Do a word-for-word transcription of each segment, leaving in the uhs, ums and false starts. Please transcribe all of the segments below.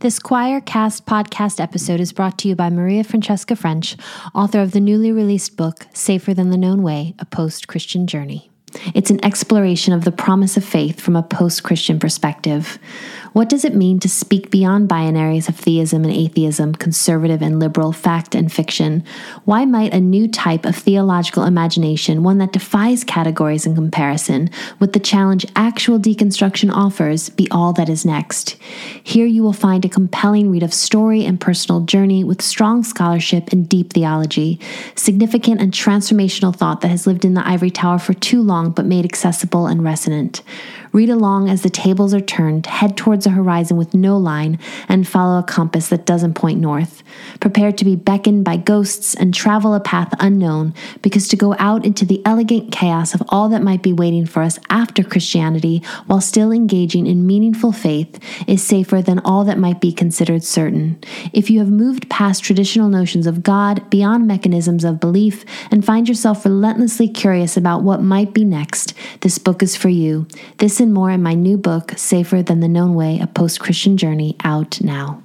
This Choircast podcast episode is brought to you by Maria Francesca French, author of the newly released book, Safer Than the Known Way, A Post-Christian Journey. It's an exploration of the promise of faith from a post-Christian perspective. What does it mean to speak beyond binaries of theism and atheism, conservative and liberal, fact and fiction? Why might a new type of theological imagination, one that defies categories and comparison, with the challenge actual deconstruction offers, be all that is next? Here you will find a compelling read of story and personal journey with strong scholarship and deep theology, significant and transformational thought that has lived in the ivory tower for too long but made accessible and resonant. Read along as the tables are turned, head towards a horizon with no line, and follow a compass that doesn't point north. Prepare to be beckoned by ghosts and travel a path unknown, because to go out into the elegant chaos of all that might be waiting for us after Christianity while still engaging in meaningful faith is safer than all that might be considered certain. If you have moved past traditional notions of God, beyond mechanisms of belief, and find yourself relentlessly curious about what might be next, this book is for you. This and more in my new book, Safer Than the Known Way, A Post-Christian Journey, out now.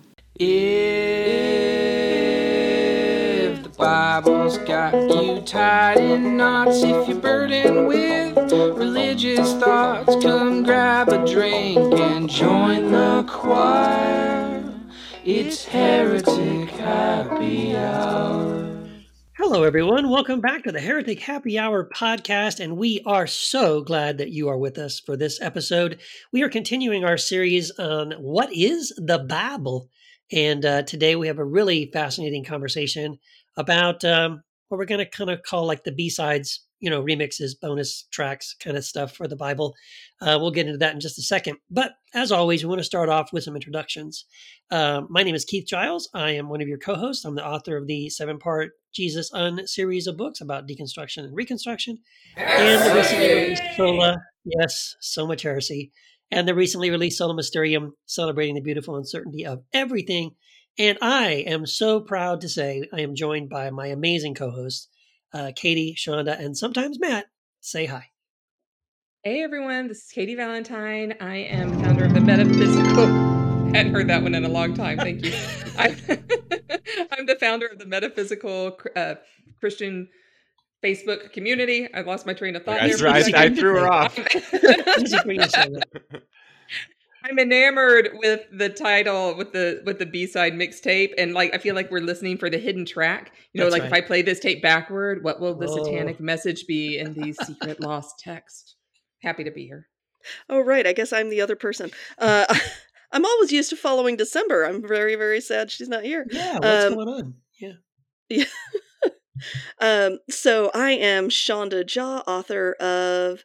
If the Bible's got you tied in knots, if you're burdened with religious thoughts, come grab a drink and join the choir. It's Heretic Happy Hour. Hello, everyone. Welcome back to the Heretic Happy Hour podcast, and we are so glad that you are with us for this episode. We are continuing our series on what is the Bible, and uh, today we have a really fascinating conversation about um, what we're going to kind of call like the B-sides, you know, remixes, bonus tracks kind of stuff for the Bible. Uh, we'll get into that in just a second. But as always, we want to start off with some introductions. Uh, my name is Keith Giles. I am one of your co-hosts. I'm the author of the seven-part Jesus Un series of books about deconstruction and reconstruction. And the recently released Sola, yes, so much heresy. And the recently released Sola Mysterium, celebrating the beautiful uncertainty of everything. And I am so proud to say I am joined by my amazing co-hosts, uh, Katie, Shonda, and sometimes Matt. Say hi. Hey everyone, this is Katie Valentine. I am founder of the Metaphysical. I hadn't heard that one in a long time. Thank you. I'm, I'm the founder of the Metaphysical uh, Christian Facebook community. I lost my train of thought. I, there I, I threw her off. I'm enamored with the title, with the with the B-side mixtape, and like I feel like we're listening for the hidden track. You know, That's like right. if I play this tape backward, what will the Oh. satanic message be in the secret lost text? Happy to be here. Oh, right. I guess I'm the other person. Uh, I'm always used to following December. I'm very, very sad she's not here. Yeah, what's Um, going on? Yeah. Yeah. um, so I am Shonda Jha, author of...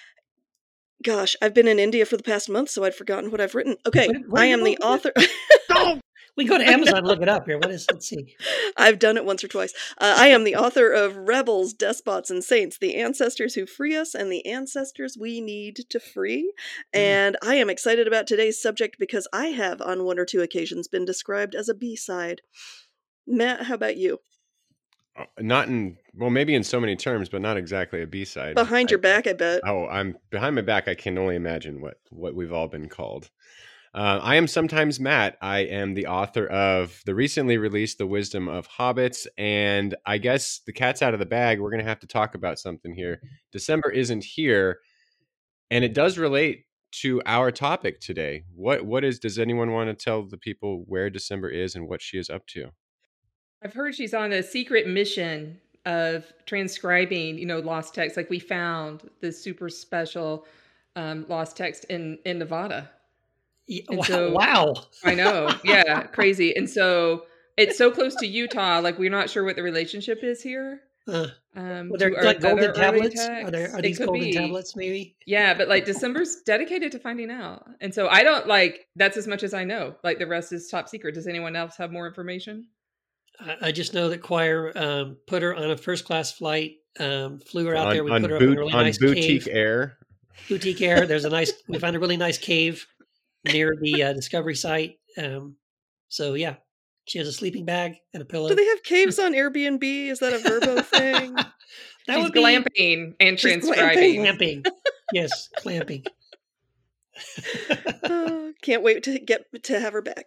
Gosh, I've been in India for the past month, so I'd forgotten what I've written. Okay, What- what I is am your the book? author... No! We can go to Amazon and look it up here. What is, let's see. I've done it once or twice. Uh, I am the author of Rebels, Despots, and Saints, the ancestors who free us and the ancestors we need to free. And I am excited about today's subject because I have, on one or two occasions, been described as a B-side. Matt, how about you? Uh, Not in, well, maybe in so many terms, but not exactly a B-side. Behind I- your back, I bet. Oh, I'm behind my back. I can only imagine what, what we've all been called. Uh, I am sometimes Matt. I am the author of the recently released The Wisdom of Hobbits. And I guess the cat's out of the bag. We're going to have to talk about something here. December isn't here. And it does relate to our topic today. What What is, does anyone want to tell the people where December is and what she is up to? I've heard she's on a secret mission of transcribing, you know, lost text. Like we found this super special um, lost text in, in Nevada. Yeah, And wow. so- wow. I know. Yeah. Crazy. And so it's so close to Utah. Like we're not sure what the relationship is here. Uh, Um, Are there to our like golden other early tablets? Are there are texts. It these could golden be. tablets maybe? Yeah, but like December's dedicated to finding out. And so I don't like, that's as much as I know. Like the rest is top secret. Does anyone else have more information? I, I just know that Choir um, put her on a first class flight, um, flew her out on there. We on, put her boot, up in a really on nice Boutique cave. Air. Boutique Air. There's a nice. We found a really nice cave near the uh, Discovery site. Um, so yeah, she has a sleeping bag and a pillow. Do they have caves on Airbnb? Is that a Verbo thing? that She's would be glamping and She's transcribing. clamping. Yes, clamping. Oh, can't wait to get to have her back.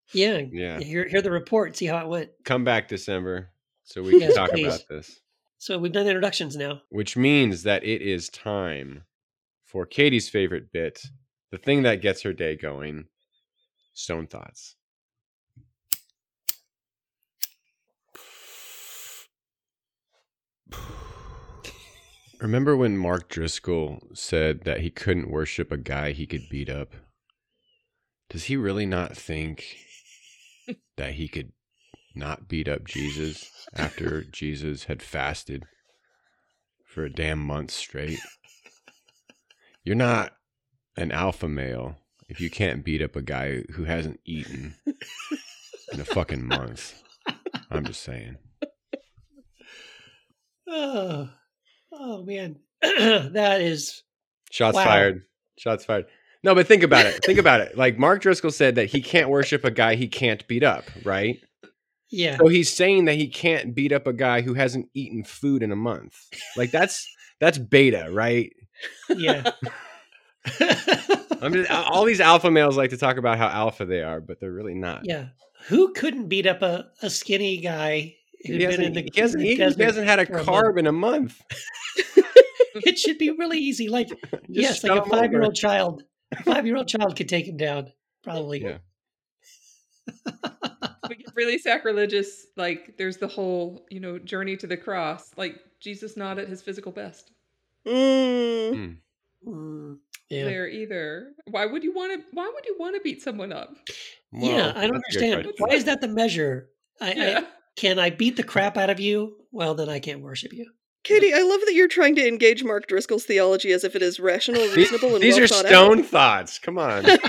Yeah. Yeah. Hear, hear the report. See how it went. Come back December so we can Yes, talk please. about this. So we've done introductions now. Which means that it is time for Katie's favorite bit, the thing that gets her day going, Stone Thoughts. Remember when Mark Driscoll said that he couldn't worship a guy he could beat up? Does he really not think that he could not beat up Jesus after Jesus had fasted for a damn month straight? You're not an alpha male if you can't beat up a guy who hasn't eaten in a fucking month. I'm just saying. Oh, oh man. That is Shots Wow. fired. Shots fired. No, but think about it. Think about it. Like Mark Driscoll said that he can't worship a guy he can't beat up, right? yeah. So he's saying that he can't beat up a guy who hasn't eaten food in a month. Like that's that's beta, right? Yeah. I'm just, all these alpha males like to talk about how alpha they are, but they're really not. Yeah. Who couldn't beat up a, a skinny guy who'd He been hasn't, in the, he, hasn't the eaten, he desert hasn't had a for a carb month? in a month. It should be really easy. Like, Just yes, like shove a him over. five-year-old child. A five-year-old child could take him down, probably. Yeah. We get really sacrilegious. Like there's the whole, you know, journey to the cross. Like Jesus not at his physical best Mm. Mm. Mm, yeah. there either. Why would you want to? Why would you want to beat someone up? Well, yeah, I don't that's a good understand. question. Why is that the measure? I, Yeah. I Can I beat the crap out of you? Well, then I can't worship you. Katie, I love that you're trying to engage Mark Driscoll's theology as if it is rational, These, reasonable, and these well are thought stone thoughts. Come on. out.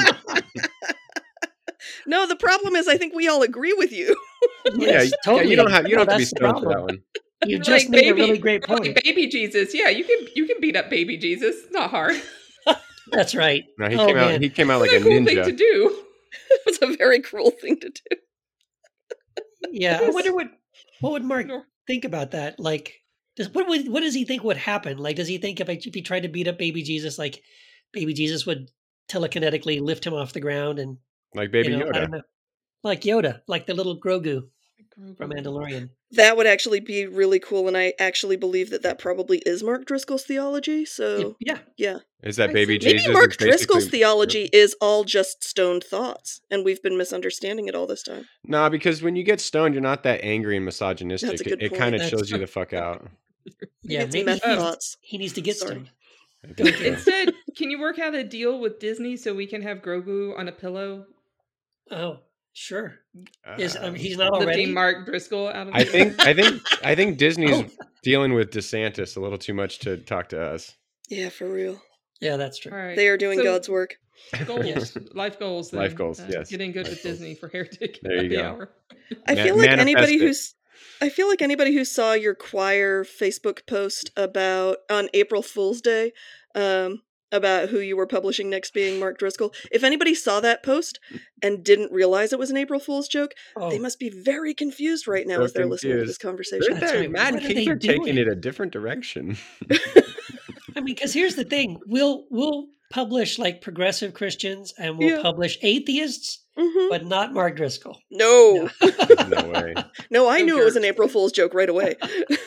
No, the problem is I think we all agree with you. yeah, Yes, yeah, totally. you don't have you No, don't have to be that's the stoned for that problem. one. You You're just like made baby, a really great you're like point. baby Jesus. Yeah, you can you can beat up baby Jesus. It's not hard. That's right. No, he Oh, came out. man. He came out like It's a a cool thing to ninja. do. It's a very cruel thing to do. Yeah, I wonder what what would Mark No. think about that. Like, does what would what does he think would happen? Like, does he think if I, if he tried to beat up baby Jesus, like baby Jesus would telekinetically lift him off the ground and Like Baby you know, I Yoda. don't know, like Yoda, like the little Grogu from Mandalorian. That would actually be really cool, and I actually believe that that probably is Mark Driscoll's theology. So, Yeah, yeah. Is that I Baby see. Maybe Jesus? Mark is Driscoll's basically- theology is all just stoned thoughts, and we've been misunderstanding it all this time. Nah, because when you get stoned, you're not that angry and misogynistic. That's a It, good it point. kind of That's chills you true. the fuck out. yeah. it's Maybe meth he needs, thoughts. he needs to get Sorry. stoned. I think so. Instead, can you work out a deal with Disney so we can have Grogu on a pillow Oh, sure. Is Uh, um, he's not lifting already? Mark Driscoll out of I the think I think I think Disney's Oh. dealing with DeSantis a little too much to talk to us. Yeah, for real. Yeah, that's true. All right. They are doing So, God's work. goals, Yes. life goals. Life then. goals, Uh, yes. Getting good Life with goals. Disney for Heretic There you Happy go. Hour. I Ma- feel like manifest anybody it. who's I feel like anybody who saw your choir Facebook post about on April Fool's Day, um, about who you were publishing next being Mark Driscoll. If anybody saw that post and didn't realize it was an April Fool's joke, Oh, they must be very confused right now So as they're listening to this confused. conversation. Look at That's that. right. Matt and What are Keith they are taking doing? it a different direction. I mean, because here's the thing: we'll we'll publish like progressive Christians, and we'll Yeah. publish atheists, Mhm. but not Mark Driscoll. No, No way. no, I No knew it was an jerks. April Fool's joke right away.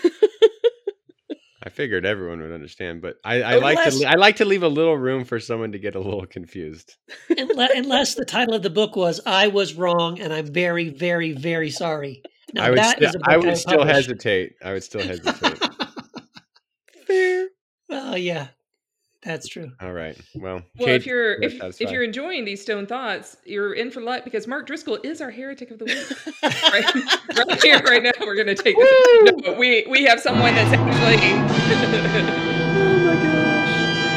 I figured everyone would understand, but I, I like Unless- to I like to leave a little room for someone to get a little confused. unless, unless the title of the book was "I was wrong, and I'm very, very, very sorry." Now I would that sti- is a book I I would still publish. hesitate. I would still hesitate. Fair. Oh yeah, that's true. All right. Well, Well, Kate, if you're yeah, if, that's if fine. you're enjoying these stone thoughts, you're in for luck because Mark Driscoll is our heretic of the week. right, right here, right now, we're gonna take this. No, we we have someone that's actually. Oh my gosh.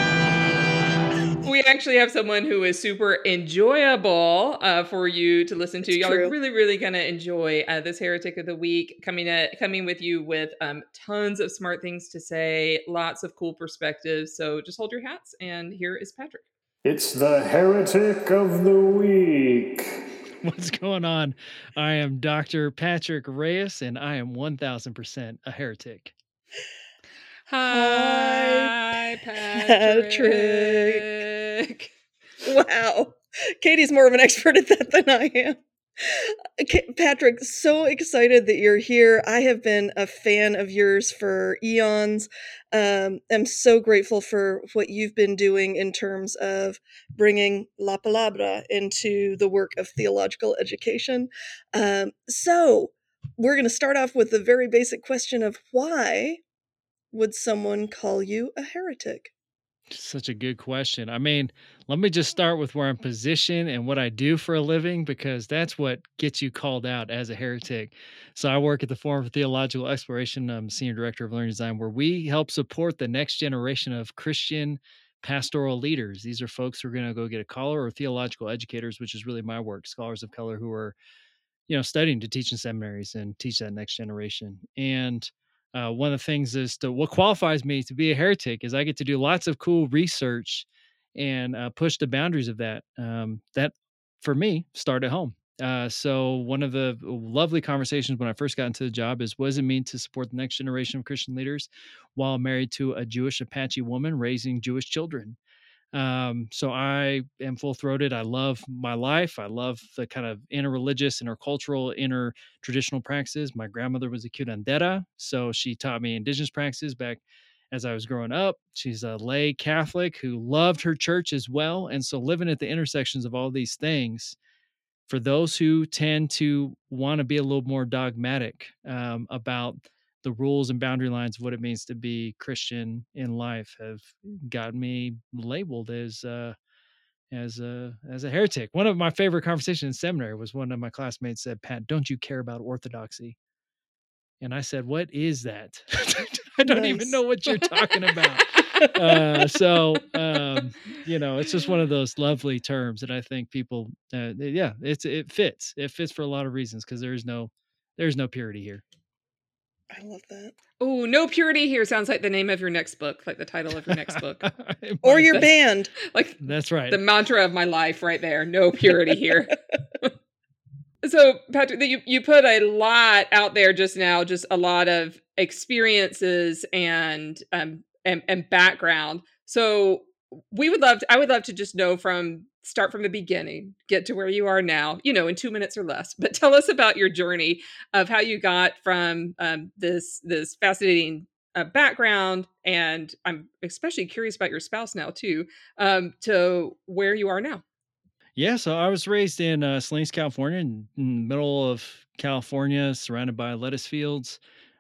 We actually have someone who is super enjoyable uh, for you to listen to. It's Y'all are true. really, really gonna enjoy uh, this heretic of the week coming at coming with you with um, tons of smart things to say, lots of cool perspectives. So just hold your hats, and here is Patrick. It's the Heretic of the Week. What's going on? I am Doctor Patrick Reyes, and I am one thousand percent a heretic. Hi, Patrick. Patrick. Wow. Katie's more of an expert at that than I am. Okay, Patrick, so excited that you're here. I have been a fan of yours for eons. Um, I'm so grateful for what you've been doing in terms of bringing La Palabra into the work of theological education. Um, so, we're going to start off with the very basic question of why would someone call you a heretic? Such a good question. I mean, let me just start with where I'm positioned and what I do for a living, because that's what gets you called out as a heretic. So I work at the Forum for Theological Exploration. I'm Senior Director of Learning Design, where we help support the next generation of Christian pastoral leaders. These are folks who are going to go get a collar, or theological educators, which is really my work, scholars of color who are, you know, studying to teach in seminaries and teach that next generation. And uh, one of the things is to what qualifies me to be a heretic is I get to do lots of cool research and uh, push the boundaries of that. Um, that for me start at home. Uh, so one of the lovely conversations when I first got into the job is, what does it mean to support the next generation of Christian leaders while married to a Jewish Apache woman raising Jewish children? Um, so I am full throated. I love my life. I love the kind of interreligious, intercultural, inter traditional practices. My grandmother was a curandera, so she taught me indigenous practices back as I was growing up. She's a lay Catholic who loved her church as well. And so living at the intersections of all these things, for those who tend to want to be a little more dogmatic um, about the rules and boundary lines of what it means to be Christian in life, have got me labeled as uh, as a as a heretic. One of my favorite conversations in seminary was one of my classmates said, "Pat, don't you care about orthodoxy?" And I said, "What is that?" I don't even Nice. know what you're talking about. Uh, so, um, you know, it's just one of those lovely terms that I think people, uh, yeah, it's it fits. It fits for a lot of reasons because there's no there's no purity here. I love that. Oh, no purity here sounds like the name of your next book, like the title of your next book. Or your That's- band. Like That's right. the mantra of my life right there. No purity here. So, Patrick, that you, you put a lot out there just now, just a lot of experiences and um and, and background. So we would love to, I would love to just know from start from the beginning, get to where you are now, you know, in two minutes or less. But tell us about your journey of how you got from um, this this fascinating uh, background, and I'm especially curious about your spouse now too, um, to where you are now. Yeah, so I was raised in uh, Salinas, California, in, in the middle of California, surrounded by lettuce fields.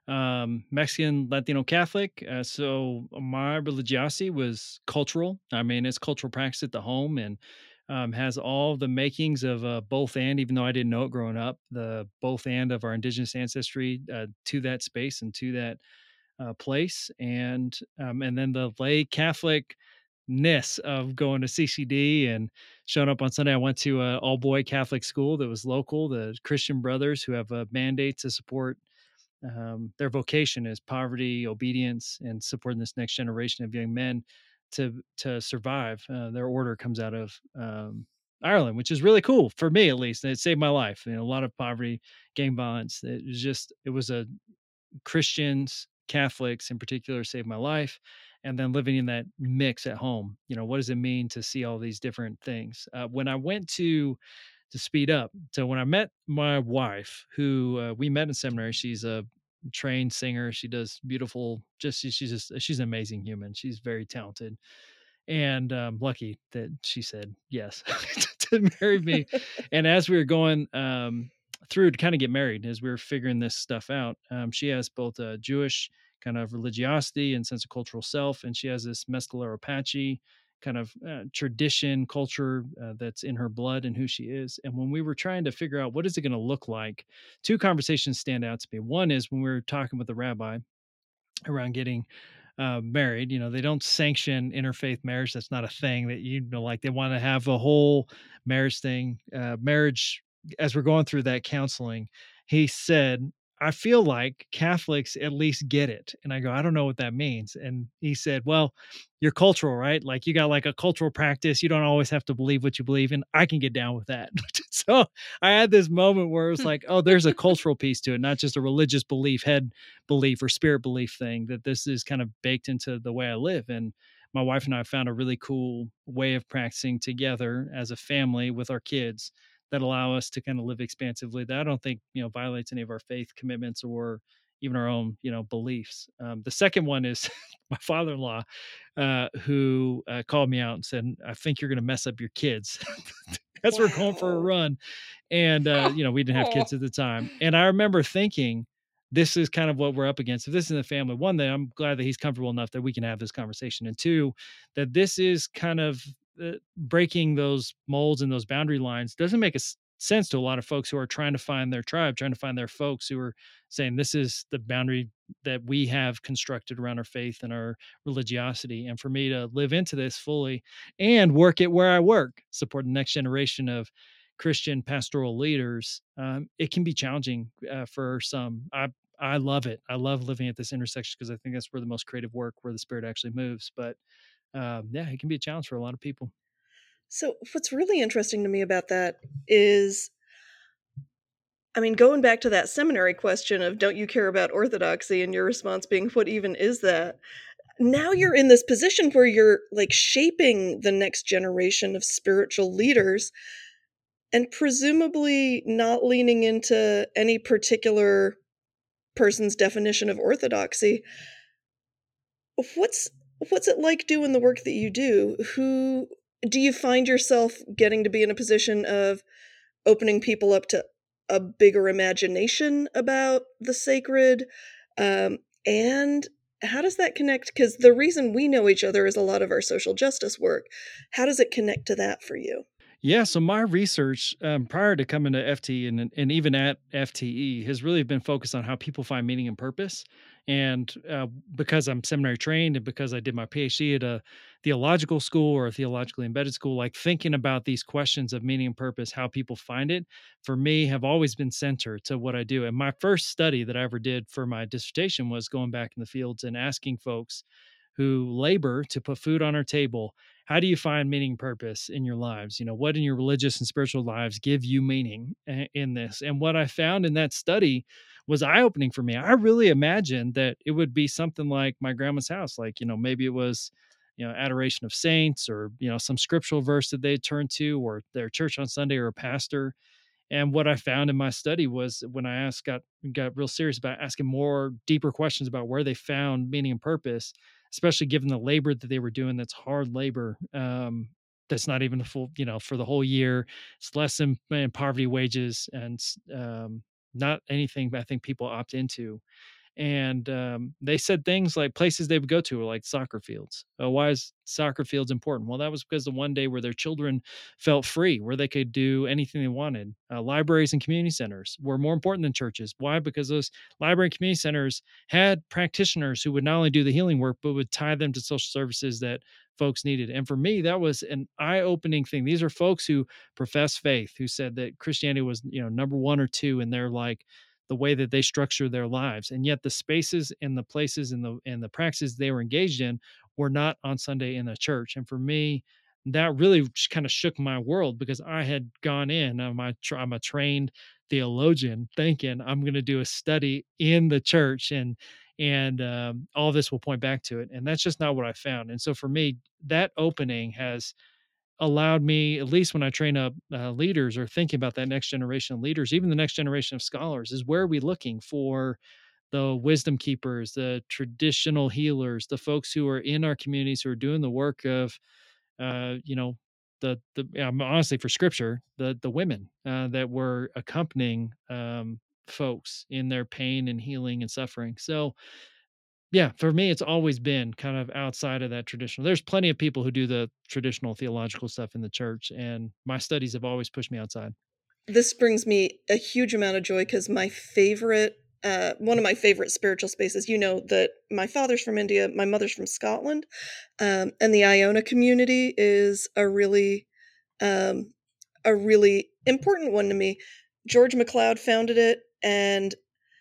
Um, Mexican, Latino, Catholic. Uh, so my religiosity was cultural. I mean, it's cultural practice at the home, and um, has all the makings of uh, both and. Even though I didn't know it growing up, the both and of our indigenous ancestry uh, to that space and to that uh, place, and um, and then the lay Catholic ness of going to C C D and showing up on Sunday. I went to an all boy Catholic school that was local. The Christian Brothers, who have a mandate to support um, their vocation is poverty, obedience, and supporting this next generation of young men to to survive. Uh, their order comes out of um, Ireland, which is really cool for me, at least. And it saved my life. You know, a lot of poverty, gang violence. It was just it was a Christians, Catholics in particular saved my life. And then living in that mix at home, you know, what does it mean to see all these different things? Uh, when I went to to speed up, so when I met my wife, who uh, we met in seminary, she's a trained singer. She does beautiful. Just she- she's just she's an amazing human. She's very talented, and um, lucky that she said yes to marry me. And as we were going um, through to kind of get married, as we were figuring this stuff out, um, she has both a Jewish kind of religiosity and sense of cultural self, and she has this Mescalero Apache kind of uh, tradition, culture uh, that's in her blood and who she is. And when we were trying to figure out what is it going to look like, two conversations stand out to me. One is when we were talking with the rabbi around getting uh, married. You know, they don't sanction interfaith marriage. That's not a thing that, you know, like they want to have a whole marriage thing. Uh, marriage, as we're going through that counseling, he said, I feel like Catholics at least get it. And I go, I don't know what that means. And he said, well, you're cultural, right? Like you got like a cultural practice. You don't always have to believe what you believe in. I can get down with that. So I had this moment where it was like, oh, there's a cultural piece to it, not just a religious belief, head belief or spirit belief thing, that this is kind of baked into the way I live. And my wife and I found a really cool way of practicing together as a family with our kids that allow us to kind of live expansively that I don't think, you know, violates any of our faith commitments or even our own, you know, beliefs. Um, the second one is my father-in-law, uh, who uh, called me out and said, "I think you're going to mess up your kids." As we're going for a Wow. run. And, uh, you know, we didn't have kids Oh. at the time. And I remember thinking, this is kind of what we're up against. If this is in the family, one, that I'm glad that he's comfortable enough that we can have this conversation. And two, that this is kind of uh, breaking those molds and those boundary lines doesn't make a s- sense to a lot of folks who are trying to find their tribe, trying to find their folks who are saying this is the boundary that we have constructed around our faith and our religiosity. And for me to live into this fully and work it where I work, support the next generation of Christian pastoral leaders, um, it can be challenging uh, for some. I I love it. I love living at this intersection because I think that's where the most creative work, where the Spirit actually moves. But um, yeah, it can be a challenge for a lot of people. So, what's really interesting to me about that is, I mean, going back to that seminary question of don't you care about orthodoxy, and your response being, what even is that? Now you're in this position where you're like shaping the next generation of spiritual leaders and presumably not leaning into any particular person's definition of orthodoxy. What's what's it like doing the work that you do? Who do you find yourself getting to be in a position of opening people up to a bigger imagination about the sacred? Um, and how does that connect? Because the reason we know each other is a lot of our social justice work. How does it connect to that for you? Yeah, so my research um, prior to coming to F T and and even at F T E has really been focused on how people find meaning and purpose. And uh, because I'm seminary trained and because I did my PhD at a theological school or a theologically embedded school, like thinking about these questions of meaning and purpose, how people find it, for me have always been center to what I do. And my first study that I ever did for my dissertation was going back in the fields and asking folks who labor to put food on our table, how do you find meaning and purpose in your lives? You know, what in your religious and spiritual lives give you meaning a- in this? And what I found in that study was eye opening for me. I really imagined that it would be something like my grandma's house, like, you know, maybe it was, you know, adoration of saints or, you know, some scriptural verse that they turn to or their church on Sunday or a pastor. And what I found in my study was when I asked, got got real serious about asking more deeper questions about where they found meaning and purpose, especially given the labor that they were doing. That's hard labor. Um, that's not even a full, you know, for the whole year. It's less than, than poverty wages and um, not anything I think people opt into. And um, they said things like places they would go to were like soccer fields. Uh, why is soccer fields important? Well, that was because the one day where their children felt free, where they could do anything they wanted. Uh, libraries and community centers were more important than churches. Why? Because those library and community centers had practitioners who would not only do the healing work, but would tie them to social services that folks needed. And for me, that was an eye-opening thing. These are folks who profess faith, who said that Christianity was, you know, number one or two in their like the way that they structure their lives. And yet the spaces and the places and the and the practices they were engaged in were not on Sunday in the church. And for me, that really kind of shook my world because I had gone in. I'm a, I'm a trained theologian, thinking I'm going to do a study in the church, and and um, all this will point back to it. And that's just not what I found. And so for me, that opening has allowed me, at least when I train up uh, leaders or thinking about that next generation of leaders, even the next generation of scholars, is where are we looking for the wisdom keepers, the traditional healers, the folks who are in our communities who are doing the work of, uh, you know, the the um, honestly for scripture, the the women uh, that were accompanying um, folks in their pain and healing and suffering. So yeah, for me, it's always been kind of outside of that traditional. There's plenty of people who do the traditional theological stuff in the church, and my studies have always pushed me outside. This brings me a huge amount of joy because my favorite, uh, one of my favorite spiritual spaces, you know, that my father's from India, my mother's from Scotland, um, and the Iona community is a really, um, a really important one to me. George MacLeod founded it, and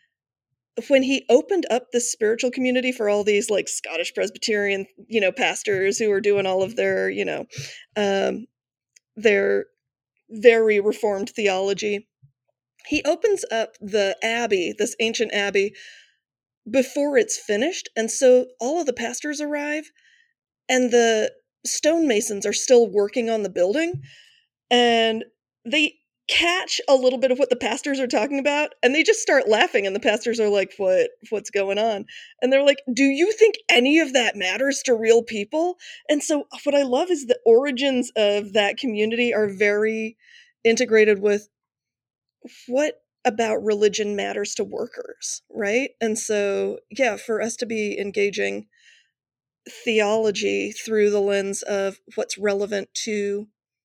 when he opened up this spiritual community for all these like Scottish Presbyterian, you know, pastors who are doing all of their, you know, um, their very reformed theology, he opens up the abbey, this ancient abbey, before it's finished. And so all of the pastors arrive and the stonemasons are still working on the building. And they catch a little bit of what the pastors are talking about, and they just start laughing, and the pastors are like, what what's going on? And they're like, do you think any of that matters to real people? And so what I love is the origins of that community are very integrated with what about religion matters to workers, right? And so, yeah, for us to be engaging theology through the lens of what's relevant to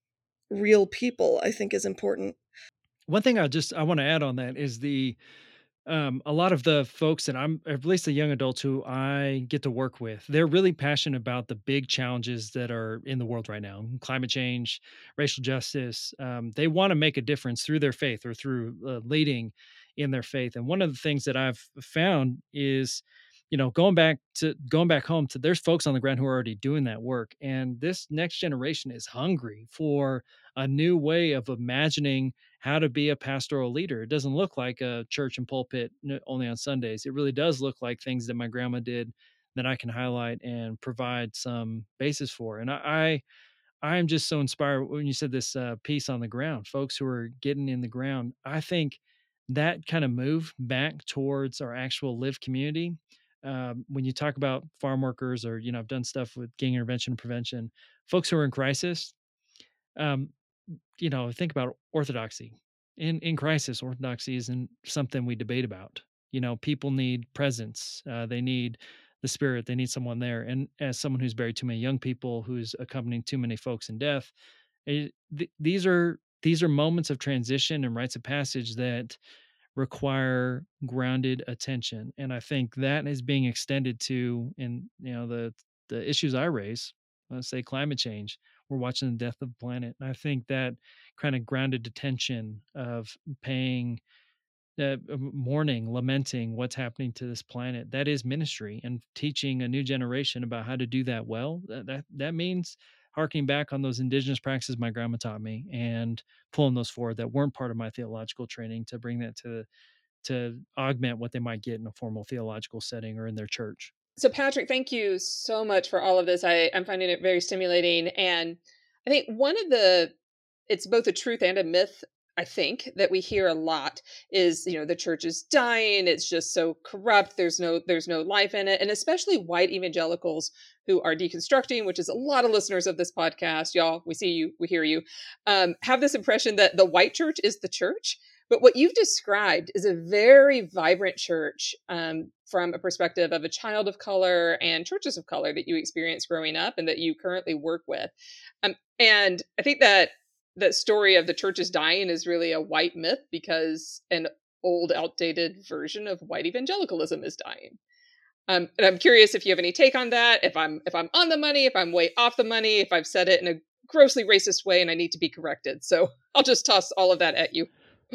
real people, I think is important. One thing I just I want to add on that is the um, a lot of the folks that I'm, at least the young adults who I get to work with, they're really passionate about the big challenges that are in the world right now: climate change, racial justice. Um, they want to make a difference through their faith or through uh, leading in their faith. And one of the things that I've found is, you know, going back to going back home to there's folks on the ground who are already doing that work. And this next generation is hungry for a new way of imagining how to be a pastoral leader. It doesn't look like a church and pulpit n- only on Sundays. It really does look like things that my grandma did that I can highlight and provide some basis for. And I, I, I am just so inspired when you said this uh, piece on the ground, folks who are getting in the ground. I think that kind of move back towards our actual live community. Um, when you talk about farm workers, or, you know, I've done stuff with gang intervention and prevention, folks who are in crisis, um, you know, think about orthodoxy. In in crisis, orthodoxy isn't something we debate about. You know, people need presence. Uh, they need the spirit. They need someone there. And as someone who's buried too many young people, who's accompanying too many folks in death, it, th- these are these are moments of transition and rites of passage that require grounded attention. And I think that is being extended to, in you know, the the issues I raise, let's say climate change. We're watching the death of the planet. And I think that kind of grounded attention of paying uh, mourning, lamenting what's happening to this planet, that is ministry, and teaching a new generation about how to do that well. That that, that means harking back on those indigenous practices my grandma taught me and pulling those forward that weren't part of my theological training, to bring that to to augment what they might get in a formal theological setting or in their church. So, Patrick, thank you so much for all of this. I, I'm finding it very stimulating. And I think one of the, it's both a truth and a myth, I think, that we hear a lot is, you know, the church is dying. It's just so corrupt. There's no, there's no life in it. And especially white evangelicals who are deconstructing, which is a lot of listeners of this podcast. Y'all, we see you, we hear you, um, have this impression that the white church is the church. But what you've described is a very vibrant church, um, from a perspective of a child of color and churches of color that you experienced growing up and that you currently work with. Um, and I think that that story of the church is dying is really a white myth, because an old, outdated version of white evangelicalism is dying. Um, and I'm curious if you have any take on that, if I'm if I'm on the money, if I'm way off the money, if I've said it in a grossly racist way and I need to be corrected. So I'll just toss all of that at you.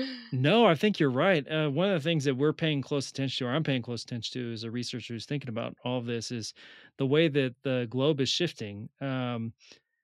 No, I think you're right. Uh, one of the things that we're paying close attention to, or I'm paying close attention to as a researcher who's thinking about all of this, is the way that the globe is shifting. Um,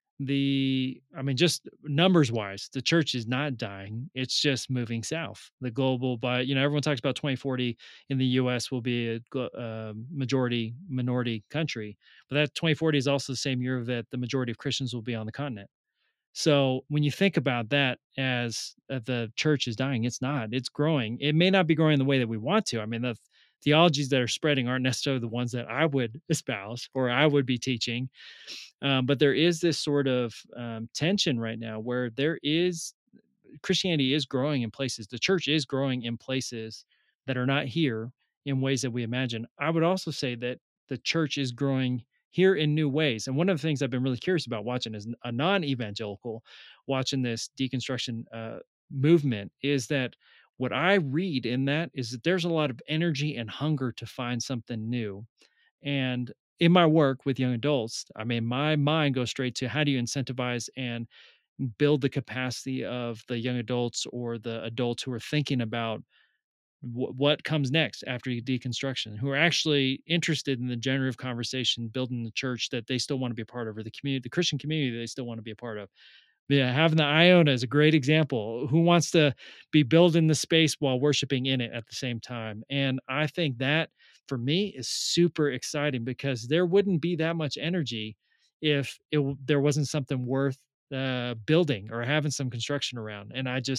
the, I mean, just numbers wise, the church is not dying. It's just moving south. The global, by, you know, everyone talks about twenty forty in the U S will be a glo- uh, majority minority country, but that twenty forty is also the same year that the majority of Christians will be on the continent. So when you think about that as uh, the church is dying, it's not, it's growing. It may not be growing the way that we want to. I mean, the theologies that are spreading aren't necessarily the ones that I would espouse or I would be teaching. Um, but there is this sort of um, tension right now where there is, Christianity is growing in places. The church is growing in places that are not here in ways that we imagine. I would also say that the church is growing here in new ways. And one of the things I've been really curious about watching as a non-evangelical, watching this deconstruction uh, movement, is that what I read in that is that there's a lot of energy and hunger to find something new. And in my work with young adults, I mean, my mind goes straight to how do you incentivize and build the capacity of the young adults or the adults who are thinking about w- what comes next after deconstruction, who are actually interested in the generative conversation, building the church that they still want to be a part of, or the community, the Christian community that they still want to be a part of. Yeah, having the Iona is a great example. Who wants to be building the space while worshiping in it at the same time? And I think that for me is super exciting, because there wouldn't be that much energy if it, there wasn't something worth uh, building or having some construction around. And I just,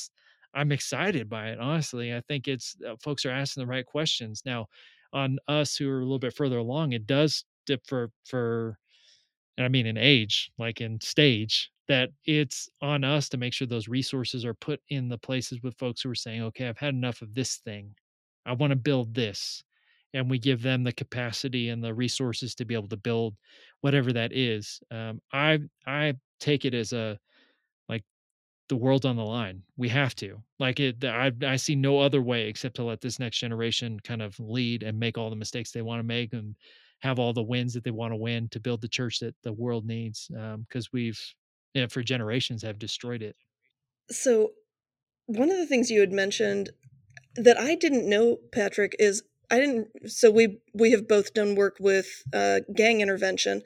I'm excited by it. Honestly, I think it's uh, folks are asking the right questions now. On us who are a little bit further along, it does differ for, and I mean in age, like in stage, that it's on us to make sure those resources are put in the places with folks who are saying, okay, I've had enough of this thing. I want to build this. And we give them the capacity and the resources to be able to build whatever that is. Um, I I take it as a like the world's on the line. We have to. Like it I I see no other way except to let this next generation kind of lead and make all the mistakes they want to make and have all the wins that they want to win to build the church that the world needs. Um, because we've yeah, for generations have destroyed it. So, one of the things you had mentioned that I didn't know, Patrick, is I didn't. So we we have both done work with uh, gang intervention.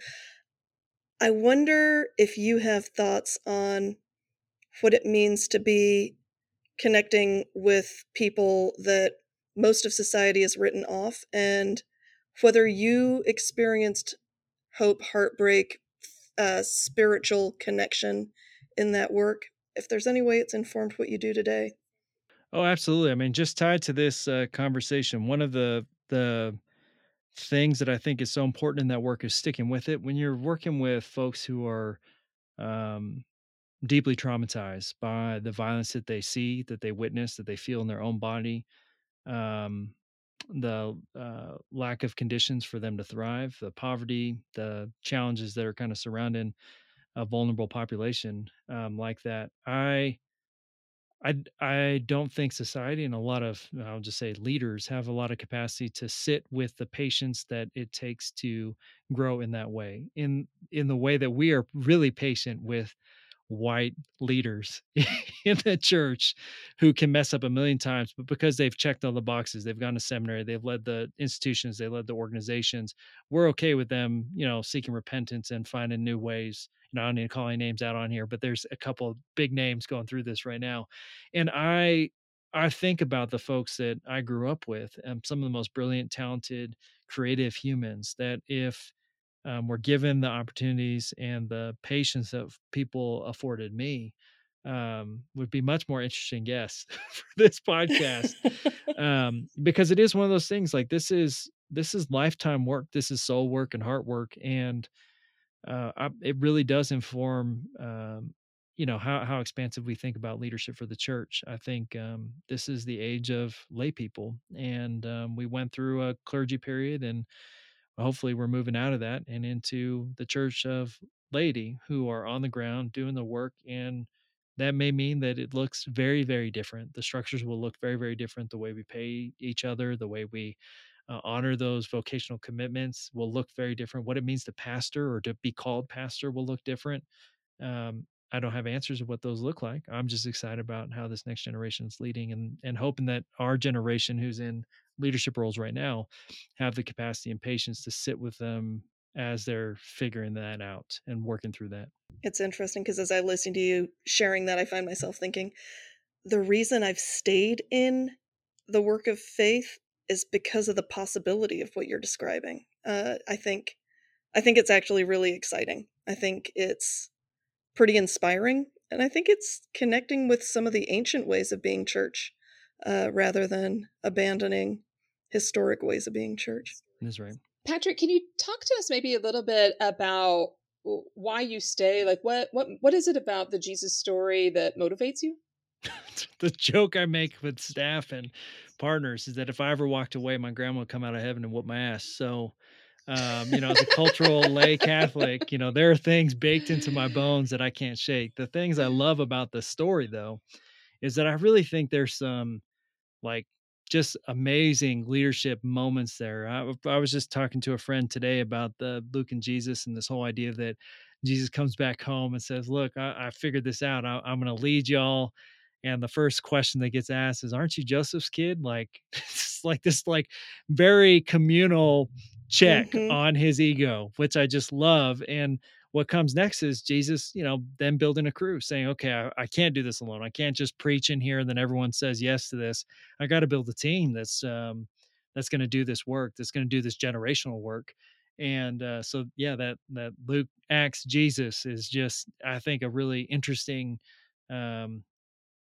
I wonder if you have thoughts on what it means to be connecting with people that most of society has written off, and whether you experienced hope, heartbreak, uh, spiritual connection in that work. If there's any way it's informed what you do today. Oh, absolutely. I mean, just tied to this uh, conversation, one of the the things that I think is so important in that work is sticking with it. When you're working with folks who are um, deeply traumatized by the violence that they see, that they witness, that they feel in their own body, um, the uh, lack of conditions for them to thrive, the poverty, the challenges that are kind of surrounding a vulnerable population um, like that. I I d- I don't think society and a lot of, I'll just say, leaders have a lot of capacity to sit with the patience that it takes to grow in that way. In in the way that we are really patient with white leaders in the church who can mess up a million times, but because they've checked all the boxes, they've gone to seminary, they've led the institutions, they led the organizations, we're okay with them, you know, seeking repentance and finding new ways. You know, I don't need to call any names out on here, but there's a couple of big names going through this right now. And I I think about the folks that I grew up with, and some of the most brilliant, talented, creative humans that if um, were given the opportunities and the patience that people afforded me, um, would be much more interesting guests for this podcast. Um, because it is one of those things like this is this is lifetime work. This is soul work and heart work. And uh, I, it really does inform, um, you know, how, how expansive we think about leadership for the church. I think um, this is the age of lay people. And um, we went through a clergy period, and hopefully we're moving out of that and into the church of laity who are on the ground doing the work. And that may mean that it looks very, very different. The structures will look very, very different. The way we pay each other, the way we uh, honor those vocational commitments will look very different. What it means to pastor or to be called pastor will look different. Um, I don't have answers of what those look like. I'm just excited about how this next generation is leading, and and hoping that our generation who's in leadership roles right now have the capacity and patience to sit with them as they're figuring that out and working through that. It's interesting because as I listen to you sharing that, I find myself thinking the reason I've stayed in the work of faith is because of the possibility of what you're describing. Uh, I think, I think it's actually really exciting. I think it's pretty inspiring, and I think it's connecting with some of the ancient ways of being church, uh, rather than abandoning historic ways of being church. That's right. Patrick, can you talk to us maybe a little bit about why you stay? Like, what what what is it about the Jesus story that motivates you? The joke I make with staff and partners is that if I ever walked away, my grandma would come out of heaven and whoop my ass. So, um, you know, as a cultural lay Catholic, you know, there are things baked into my bones that I can't shake. The things I love about the story, though, is that I really think there's some like just amazing leadership moments there. I, I was just talking to a friend today about the Luke and Jesus and this whole idea that Jesus comes back home and says, look, I, I figured this out. I, I'm going to lead y'all. And the first question that gets asked is, aren't you Joseph's kid? Like, it's like this, like very communal check Mhm. on his ego, which I just love. And what comes next is Jesus, you know, then building a crew saying, okay, I, I can't do this alone. I can't just preach in here and then everyone says yes to this. I got to build a team that's, um, that's going to do this work, that's going to do this generational work. And uh, so, yeah, that, that Luke Acts Jesus is just, I think, a really interesting, um,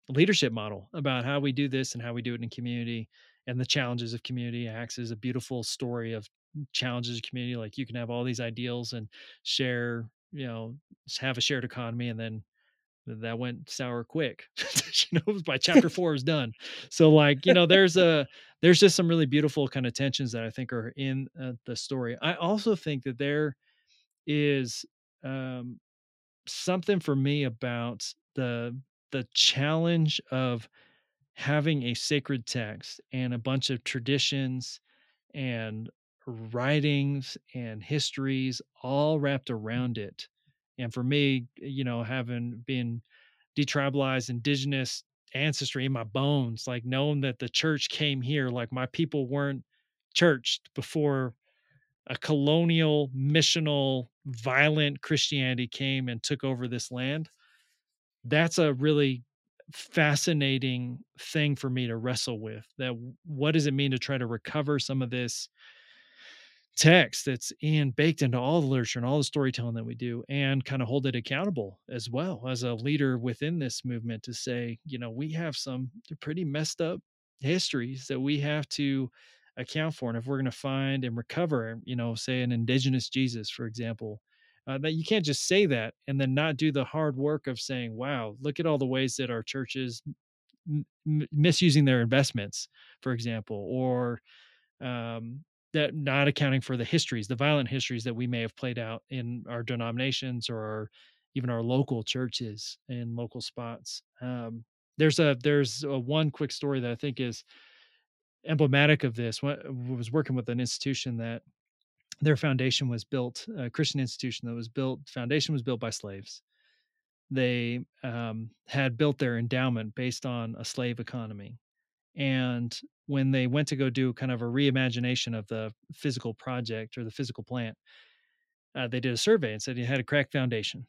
leadership model about how we do this and how we do it in community and the challenges of community. Acts is a beautiful story of challenges of community. Like you can have all these ideals and share, you know, have a shared economy, and then that went sour quick. You know, by chapter four is done. So like, you know, there's a, there's just some really beautiful kind of tensions that I think are in uh, the story. I also think that there is um, something for me about the, the challenge of having a sacred text and a bunch of traditions and writings and histories all wrapped around it. And for me, you know, having been detribalized, indigenous ancestry in my bones, like knowing that the church came here, like my people weren't churched before a colonial, missional, violent Christianity came and took over this land. That's a really fascinating thing for me to wrestle with. That what does it mean to try to recover some of this text that's in baked into all the literature and all the storytelling that we do, and kind of hold it accountable as well as a leader within this movement to say, you know, we have some pretty messed up histories that we have to account for. And if we're going to find and recover, you know, say an indigenous Jesus, for example, uh, that you can't just say that and then not do the hard work of saying, wow, look at all the ways that our churches m- m- misusing their investments, for example, or um, that not accounting for the histories, the violent histories that we may have played out in our denominations or our, even our local churches and local spots. Um, there's a there's a one quick story that I think is emblematic of this. When I was working with an institution that their foundation was built, a Christian institution that was built, foundation was built by slaves. They um, had built their endowment based on a slave economy. And when they went to go do kind of a reimagination of the physical project or the physical plant, uh, they did a survey and said you had a cracked foundation.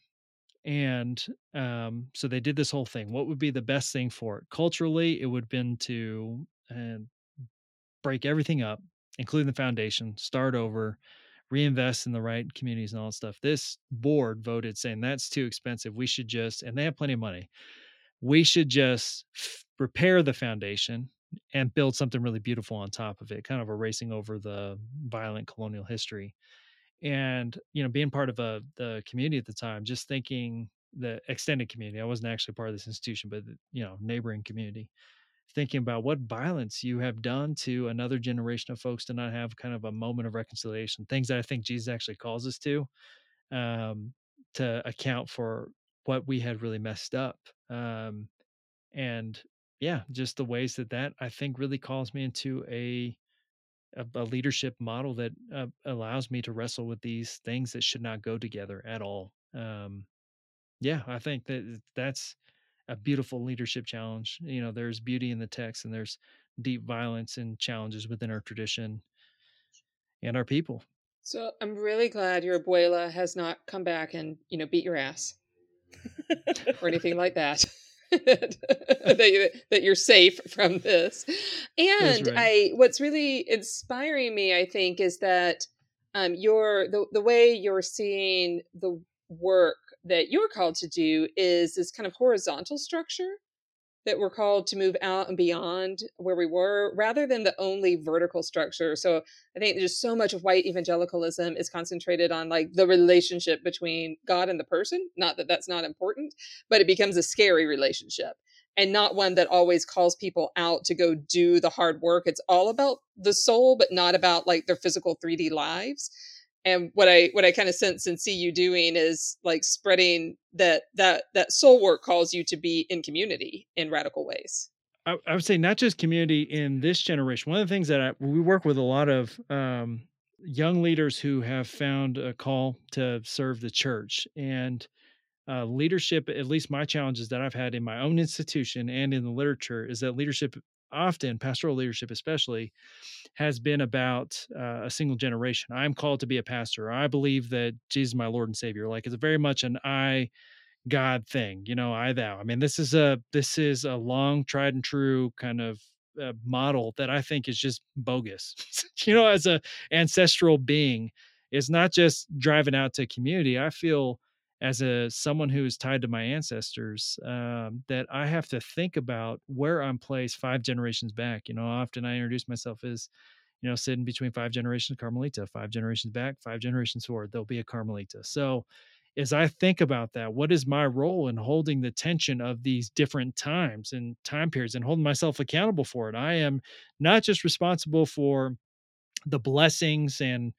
And um, so they did this whole thing. What would be the best thing for it? Culturally, it would have been to uh, break everything up, including the foundation, start over, reinvest in the right communities and all that stuff. This board voted saying that's too expensive. We should just, and they have plenty of money, we should just f- repair the foundation and build something really beautiful on top of it, kind of erasing over the violent colonial history. And, you know, being part of a, the community at the time, just thinking the extended community, I wasn't actually part of this institution, but, you know, neighboring community, thinking about what violence you have done to another generation of folks to not have kind of a moment of reconciliation, things that I think Jesus actually calls us to, um, to account for what we had really messed up. Um, and yeah, just the ways that that I think really calls me into a a, a leadership model that uh, allows me to wrestle with these things that should not go together at all. Um, yeah, I think that that's a beautiful leadership challenge. You know, there's beauty in the text, and there's deep violence and challenges within our tradition and our people. So I'm really glad your abuela has not come back and, you know, beat your ass or anything like that. that, you, that you're safe from this. And right. I, what's really inspiring me, I think, is that um, your the the way you're seeing the work that you're called to do is this kind of horizontal structure that we're called to move out and beyond where we were, rather than the only vertical structure. So I think there's so much of white evangelicalism is concentrated on like the relationship between God and the person. Not that that's not important, but it becomes a scary relationship and not one that always calls people out to go do the hard work. It's all about the soul, but not about like their physical three D lives. And what I what I kind of sense and see you doing is like spreading that that that soul work calls you to be in community in radical ways. I, I would say not just community in this generation. One of the things that I, we work with a lot of um, young leaders who have found a call to serve the church, and uh, leadership. At least my challenges that I've had in my own institution and in the literature is that leadership, often pastoral leadership especially, has been about uh, a single generation. I'm called to be a pastor. I believe that Jesus is my Lord and Savior. Like it's very much an I God thing, you know, I thou. I mean, this is a this is a long tried and true kind of uh, model that I think is just bogus. You know, as a ancestral being, it's not just driving out to community. I feel as a someone who is tied to my ancestors, um, that I have to think about where I'm placed five generations back. You know, often I introduce myself as, you know, sitting between five generations Carmelita, five generations back, five generations forward, there'll be a Carmelita. So as I think about that, what is my role in holding the tension of these different times and time periods and holding myself accountable for it? I am not just responsible for the blessings and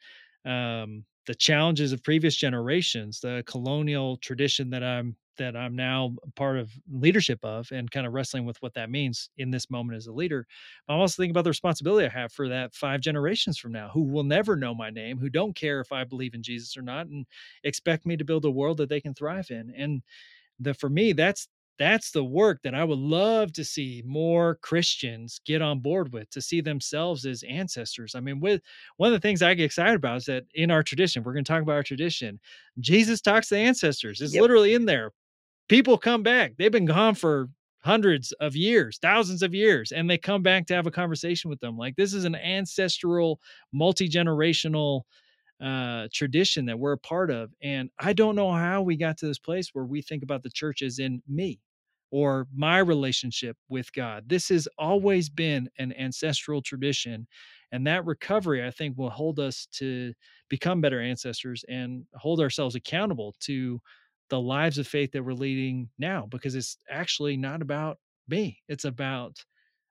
um, the challenges of previous generations, the colonial tradition that I'm that I'm now part of leadership of, and kind of wrestling with what that means in this moment as a leader. But I'm also thinking about the responsibility I have for that five generations from now, who will never know my name, who don't care if I believe in Jesus or not, and expect me to build a world that they can thrive in. And the for me, that's that's the work that I would love to see more Christians get on board with, to see themselves as ancestors. I mean, with one of the things I get excited about is that in our tradition, we're going to talk about our tradition. Jesus talks to ancestors. It's Yep. literally in there. People come back. They've been gone for hundreds of years, thousands of years, and they come back to have a conversation with them. Like, this is an ancestral, multi-generational uh, tradition that we're a part of. And I don't know how we got to this place where we think about the church as in me or my relationship with God. This has always been an ancestral tradition. And that recovery, I think, will hold us to become better ancestors and hold ourselves accountable to the lives of faith that we're leading now, because it's actually not about me. It's about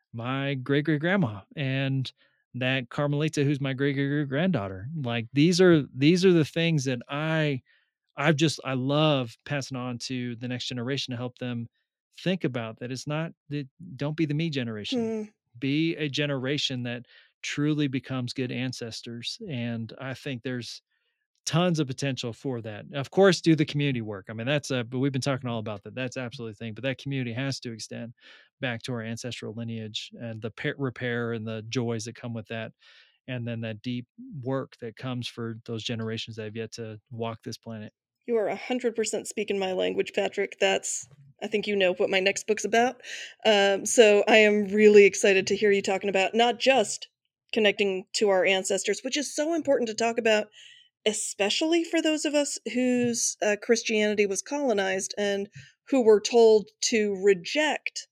my great great grandma and that Carmelita who's my great great granddaughter. Like, these are these are the things that I I've just I love passing on to the next generation to help them think about that. It's not that, don't be the me generation. Hmm. Be a generation that truly becomes good ancestors. And I think there's tons of potential for that. Of course, do the community work. I mean, that's a, but we've been talking all about that. That's absolutely the thing. But that community has to extend back to our ancestral lineage and the pa- repair and the joys that come with that. And then that deep work that comes for those generations that have yet to walk this planet. You are one hundred percent speaking my language, Patrick. That's, I think you know what my next book's about. Um, so I am really excited to hear you talking about not just connecting to our ancestors, which is so important to talk about, especially for those of us whose uh, Christianity was colonized and who were told to reject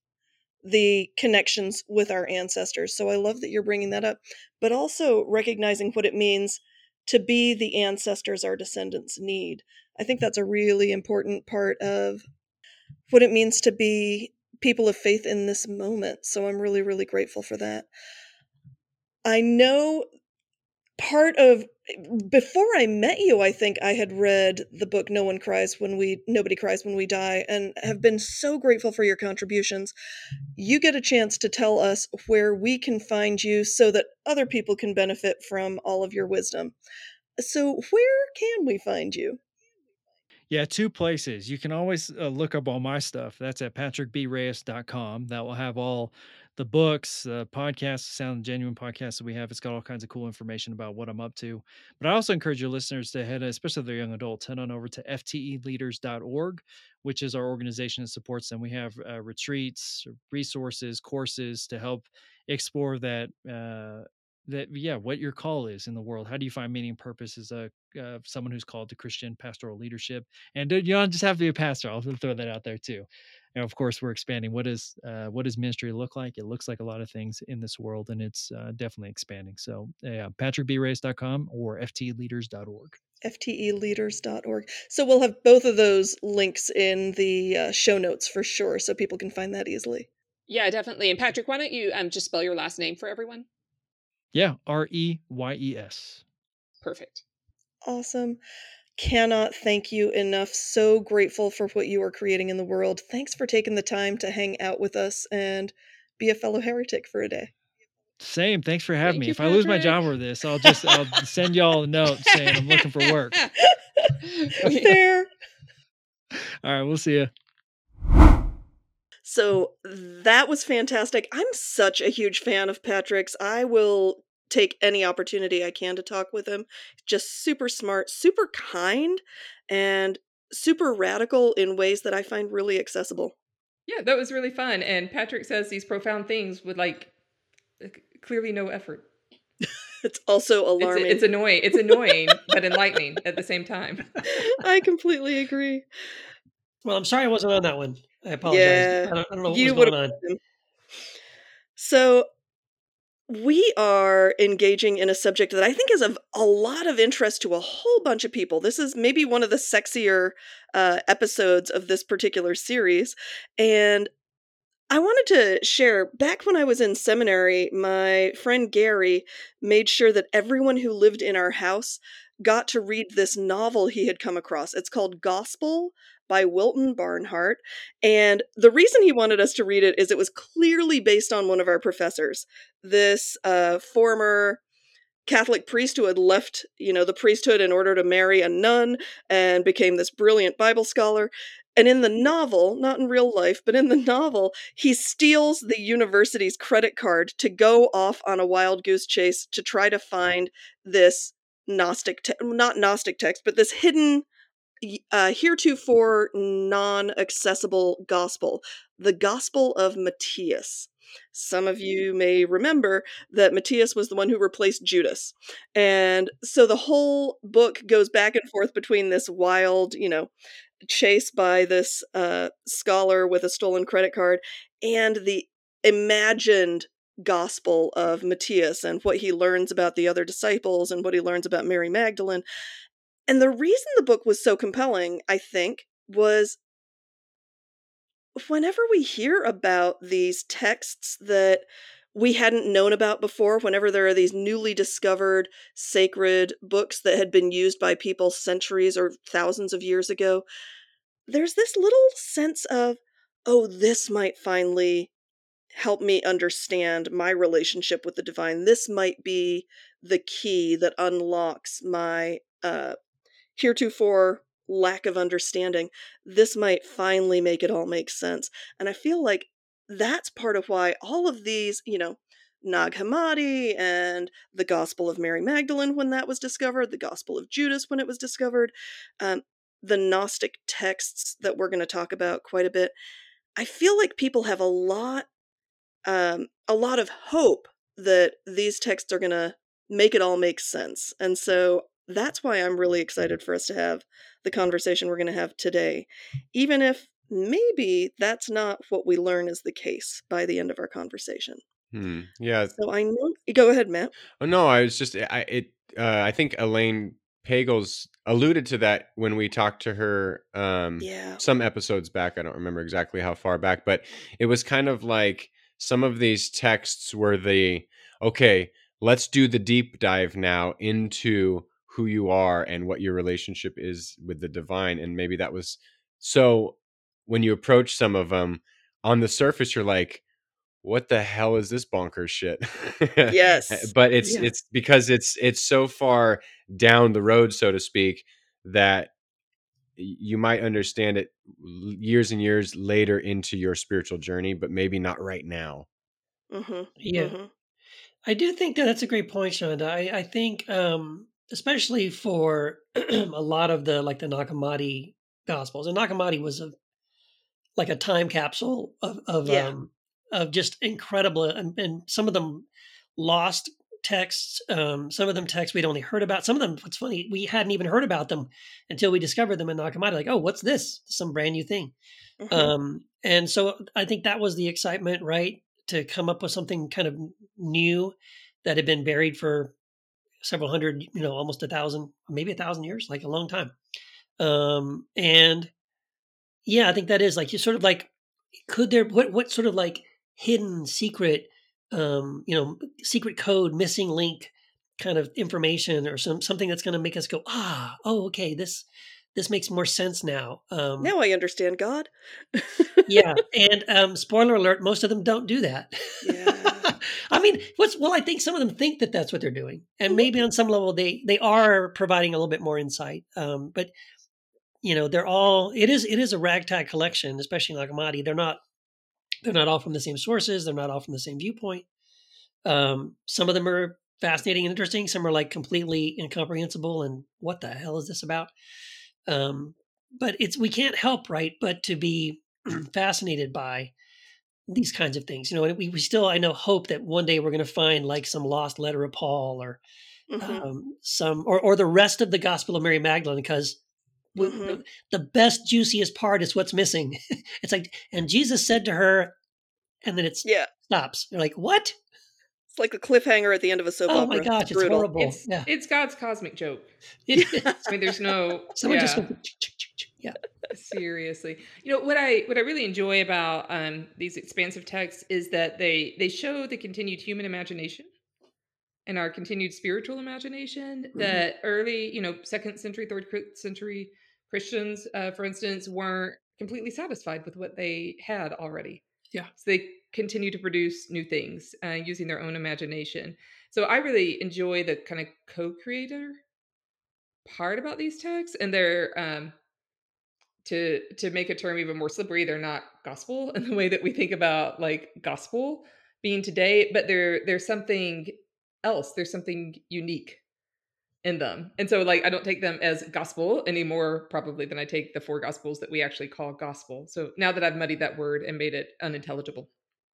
the connections with our ancestors. So I love that you're bringing that up, but also recognizing what it means to be the ancestors our descendants need. I think that's a really important part of what it means to be people of faith in this moment. So I'm really, really grateful for that. I know part of, before I met you, I think I had read the book No One Cries When We Nobody Cries When We Die, and have been so grateful for your contributions. You get a chance to tell us where we can find you so that other people can benefit from all of your wisdom. So where can we find you? Yeah, two places. You can always uh, look up all my stuff. That's at patrick b reyes dot com. That will have all the books, the podcasts, Sound Genuine podcasts that we have. It's got all kinds of cool information about what I'm up to. But I also encourage your listeners to head, especially if they're young adults, head on over to f t e leaders dot org, which is our organization that supports them. We have uh, retreats, resources, courses to help explore that. Uh, that yeah, what your call is in the world. How do you find meaning and purpose as a uh, someone who's called to Christian pastoral leadership? And you don't just have to be a pastor. I'll throw that out there too. And of course, we're expanding. What is uh, what does ministry look like? It looks like a lot of things in this world, and it's uh, definitely expanding. So yeah, patrick b reyes dot com or f t e leaders dot org. f t e leaders dot org. So we'll have both of those links in the uh, show notes for sure, so people can find that easily. Yeah, definitely. And Patrick, why don't you um, just spell your last name for everyone? Yeah, R E Y E S. Perfect. Awesome. Cannot thank you enough. So grateful for what you are creating in the world. Thanks for taking the time to hang out with us and be a fellow heretic for a day. Same. Thanks for having Thank me. you, If I lose my Patrick. job over this, I'll just I'll send y'all a note saying I'm looking for work. Fair. All right, we'll see you. So that was fantastic. I'm such a huge fan of Patrick's. I will take any opportunity I can to talk with him. Just super smart, super kind, and super radical in ways that I find really accessible. Yeah, that was really fun. And Patrick says these profound things with like clearly no effort. It's also It's alarming. it's annoying. It's annoying, but enlightening at the same time. I completely agree. Well, I'm sorry I wasn't on that one. I apologize. Yeah, I don't, I don't know what you was would going have. on. So we are engaging in a subject that I think is of a lot of interest to a whole bunch of people. This is maybe one of the sexier uh, episodes of this particular series. And I wanted to share, back when I was in seminary, my friend Gary made sure that everyone who lived in our house got to read this novel he had come across. It's called Gospel by Wilton Barnhart. And the reason he wanted us to read it is it was clearly based on one of our professors. This uh, former Catholic priest who had left, you know, the priesthood in order to marry a nun and became this brilliant Bible scholar. And in the novel, not in real life, but in the novel, he steals the university's credit card to go off on a wild goose chase to try to find this Gnostic, te- not Gnostic text, but this hidden, uh, heretofore non-accessible gospel, the Gospel of Matthias. Some of you may remember that Matthias was the one who replaced Judas. And so the whole book goes back and forth between this wild, you know, chase by this uh, scholar with a stolen credit card and the imagined gospel of Matthias and what he learns about the other disciples and what he learns about Mary Magdalene. And the reason the book was so compelling, I think, was whenever we hear about these texts that we hadn't known about before, whenever there are these newly discovered sacred books that had been used by people centuries or thousands of years ago, there's this little sense of, oh, this might finally help me understand my relationship with the divine. This might be the key that unlocks my uh, heretofore lack of understanding. This might finally make it all make sense. And I feel like that's part of why all of these, you know, Nag Hammadi and the Gospel of Mary Magdalene when that was discovered, the Gospel of Judas when it was discovered, um, the Gnostic texts that we're going to talk about quite a bit. I feel like people have a lot, um, a lot of hope that these texts are going to make it all make sense. And so that's why I'm really excited for us to have the conversation we're going to have today, even if maybe that's not what we learn is the case by the end of our conversation. Hmm. Yeah. So I know. Go ahead, Matt. Oh no, I was just I it. Uh, I think Elaine Pagels alluded to that when we talked to her um, Yeah. some episodes back. I don't remember exactly how far back, but it was kind of like some of these texts were the okay. Let's do the deep dive now into who you are and what your relationship is with the divine, and maybe that was so. When you approach some of them on the surface, you're like, what the hell is this bonkers shit? Yes. But it's Yeah. it's because it's it's so far down the road, so to speak, that y- you might understand it l- years and years later into your spiritual journey, but maybe not right now. Mm-hmm. Yeah. Mm-hmm. I do think that that's a great point, Shonda. I, I think, um, especially for a lot of the like the Nag Hammadi Gospels, and Nag Hammadi was a like a time capsule of of Yeah. um, of just incredible, and, and some of them lost texts. Um, some of them texts we'd only heard about. Some of them, what's funny, we hadn't even heard about them until we discovered them in Nag Hammadi. Like, oh, what's this? Some brand new thing. Mhm. Um, and so I think that was the excitement, right? To come up with something kind of new that had been buried for several hundred, you know, almost a thousand, maybe a thousand years, like a long time. Um, and yeah, I think that is like, you sort of like, could there, what, what sort of like hidden secret, um, you know, secret code, missing link kind of information or some, something that's going to make us go, ah, oh, okay, this, this makes more sense now. Um, Now I understand God. yeah, and um, spoiler alert: most of them don't do that. Yeah. I mean, what's well, I think some of them think that that's what they're doing, and maybe on some level they they are providing a little bit more insight. Um, but you know, they're all it is it is a ragtag collection, especially Nag Hammadi. They're not they're not all from the same sources. They're not all from the same viewpoint. Um, some of them are fascinating and interesting. Some are like completely incomprehensible. And what the hell is this about? Um, but it's we can't help right, but to be fascinated by these kinds of things. You know, and we, we still, I know, hope that one day we're going to find like some lost letter of Paul or Mhm. um, some, or, or the rest of the Gospel of Mary Magdalene, because we- Mhm. the, the best, juiciest part is what's missing. It's like, and Jesus said to her, and then it Yeah. stops. You're like, what? It's like a cliffhanger at the end of a soap Oh opera. my gosh, it's brutal. horrible. It's yeah. it's God's cosmic joke. It- I mean, there's no Someone yeah. just went, yeah. Seriously, you know what I what I really enjoy about um, these expansive texts is that they they show the continued human imagination and our continued spiritual imagination. Mhm. That early, you know, second century, third cri- century Christians, uh, for instance, weren't completely satisfied with what they had already. Yeah. So they continue to produce new things uh, using their own imagination. So I really enjoy the kind of co-creator part about these texts, and they're um, to to make a term even more slippery, they're not gospel in the way that we think about like gospel being today, but there there's something else. There's something unique in them. And so like I don't take them as gospel anymore probably than I take the four gospels that we actually call gospel. So now that I've muddied that word and made it unintelligible.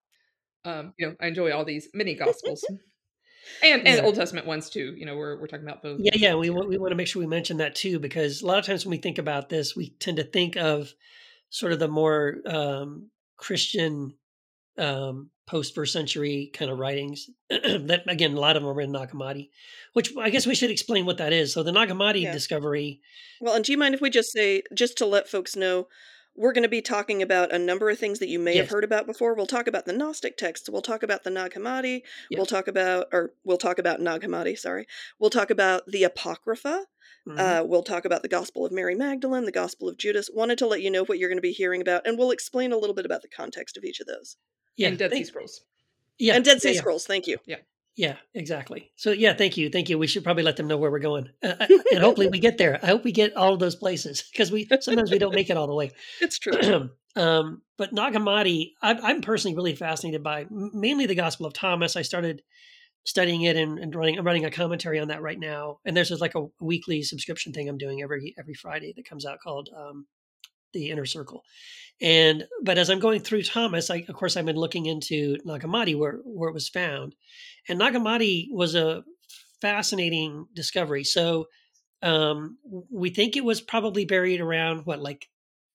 Um, you know, I enjoy all these mini gospels. And and Yeah. Old Testament ones too. You know, we're we're talking about both. Yeah, yeah, we want we want to make sure we mention that too, because a lot of times when we think about this, we tend to think of sort of the more um, Christian um, post first century kind of writings. That again, a lot of them are in Nag Hammadi, which I guess we should explain what that is. So the Nag Hammadi Yeah. discovery. Well, and do you mind if we just say, just to let folks know, we're going to be talking about a number of things that you may Yes. have heard about before. We'll talk about the Gnostic texts. We'll talk about the Nag Hammadi. Yeah. We'll talk about, or we'll talk about Nag Hammadi, sorry. We'll talk about the Apocrypha. Mhm. Uh, we'll talk about the Gospel of Mary Magdalene, the Gospel of Judas. Wanted to let you know what you're going to be hearing about, and we'll explain a little bit about the context of each of those. yeah, And Dead Sea thank- Scrolls. yeah, and Dead Sea yeah, yeah. Scrolls, thank you. Yeah, exactly. So yeah, thank you, thank you. We should probably let them know where we're going, uh, uh, and hopefully we get there. I hope we get all of those places, because we sometimes we don't make it all the way. It's true. um, but Nag Hammadi, I'm, I'm personally really fascinated by m- mainly the Gospel of Thomas. I started studying it and, and running. I'm running a commentary on that right now. And there's just like a weekly subscription thing I'm doing every every Friday that comes out called um, the Inner Circle. And but as I'm going through Thomas, I, of course, I've been looking into Nag Hammadi, where where it was found, and Nag Hammadi was a fascinating discovery. So um, we think it was probably buried around what, like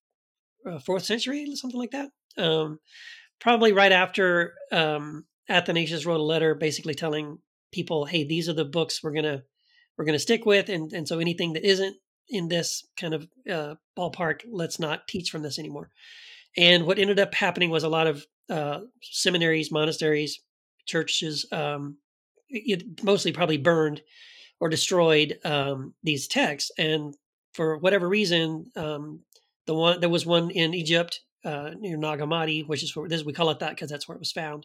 uh, fourth century, something like that. Um, probably right after um, Athanasius wrote a letter, basically telling people, "Hey, these are the books we're gonna we're gonna stick with, and and so anything that isn't in this kind of uh, ballpark, let's not teach from this anymore." And what ended up happening was a lot of uh, seminaries, monasteries, churches, um, it mostly probably burned or destroyed um, these texts. And for whatever reason, um, the one there was one in Egypt uh, near Nag Hammadi, which is where this we call it that because that's where it was found.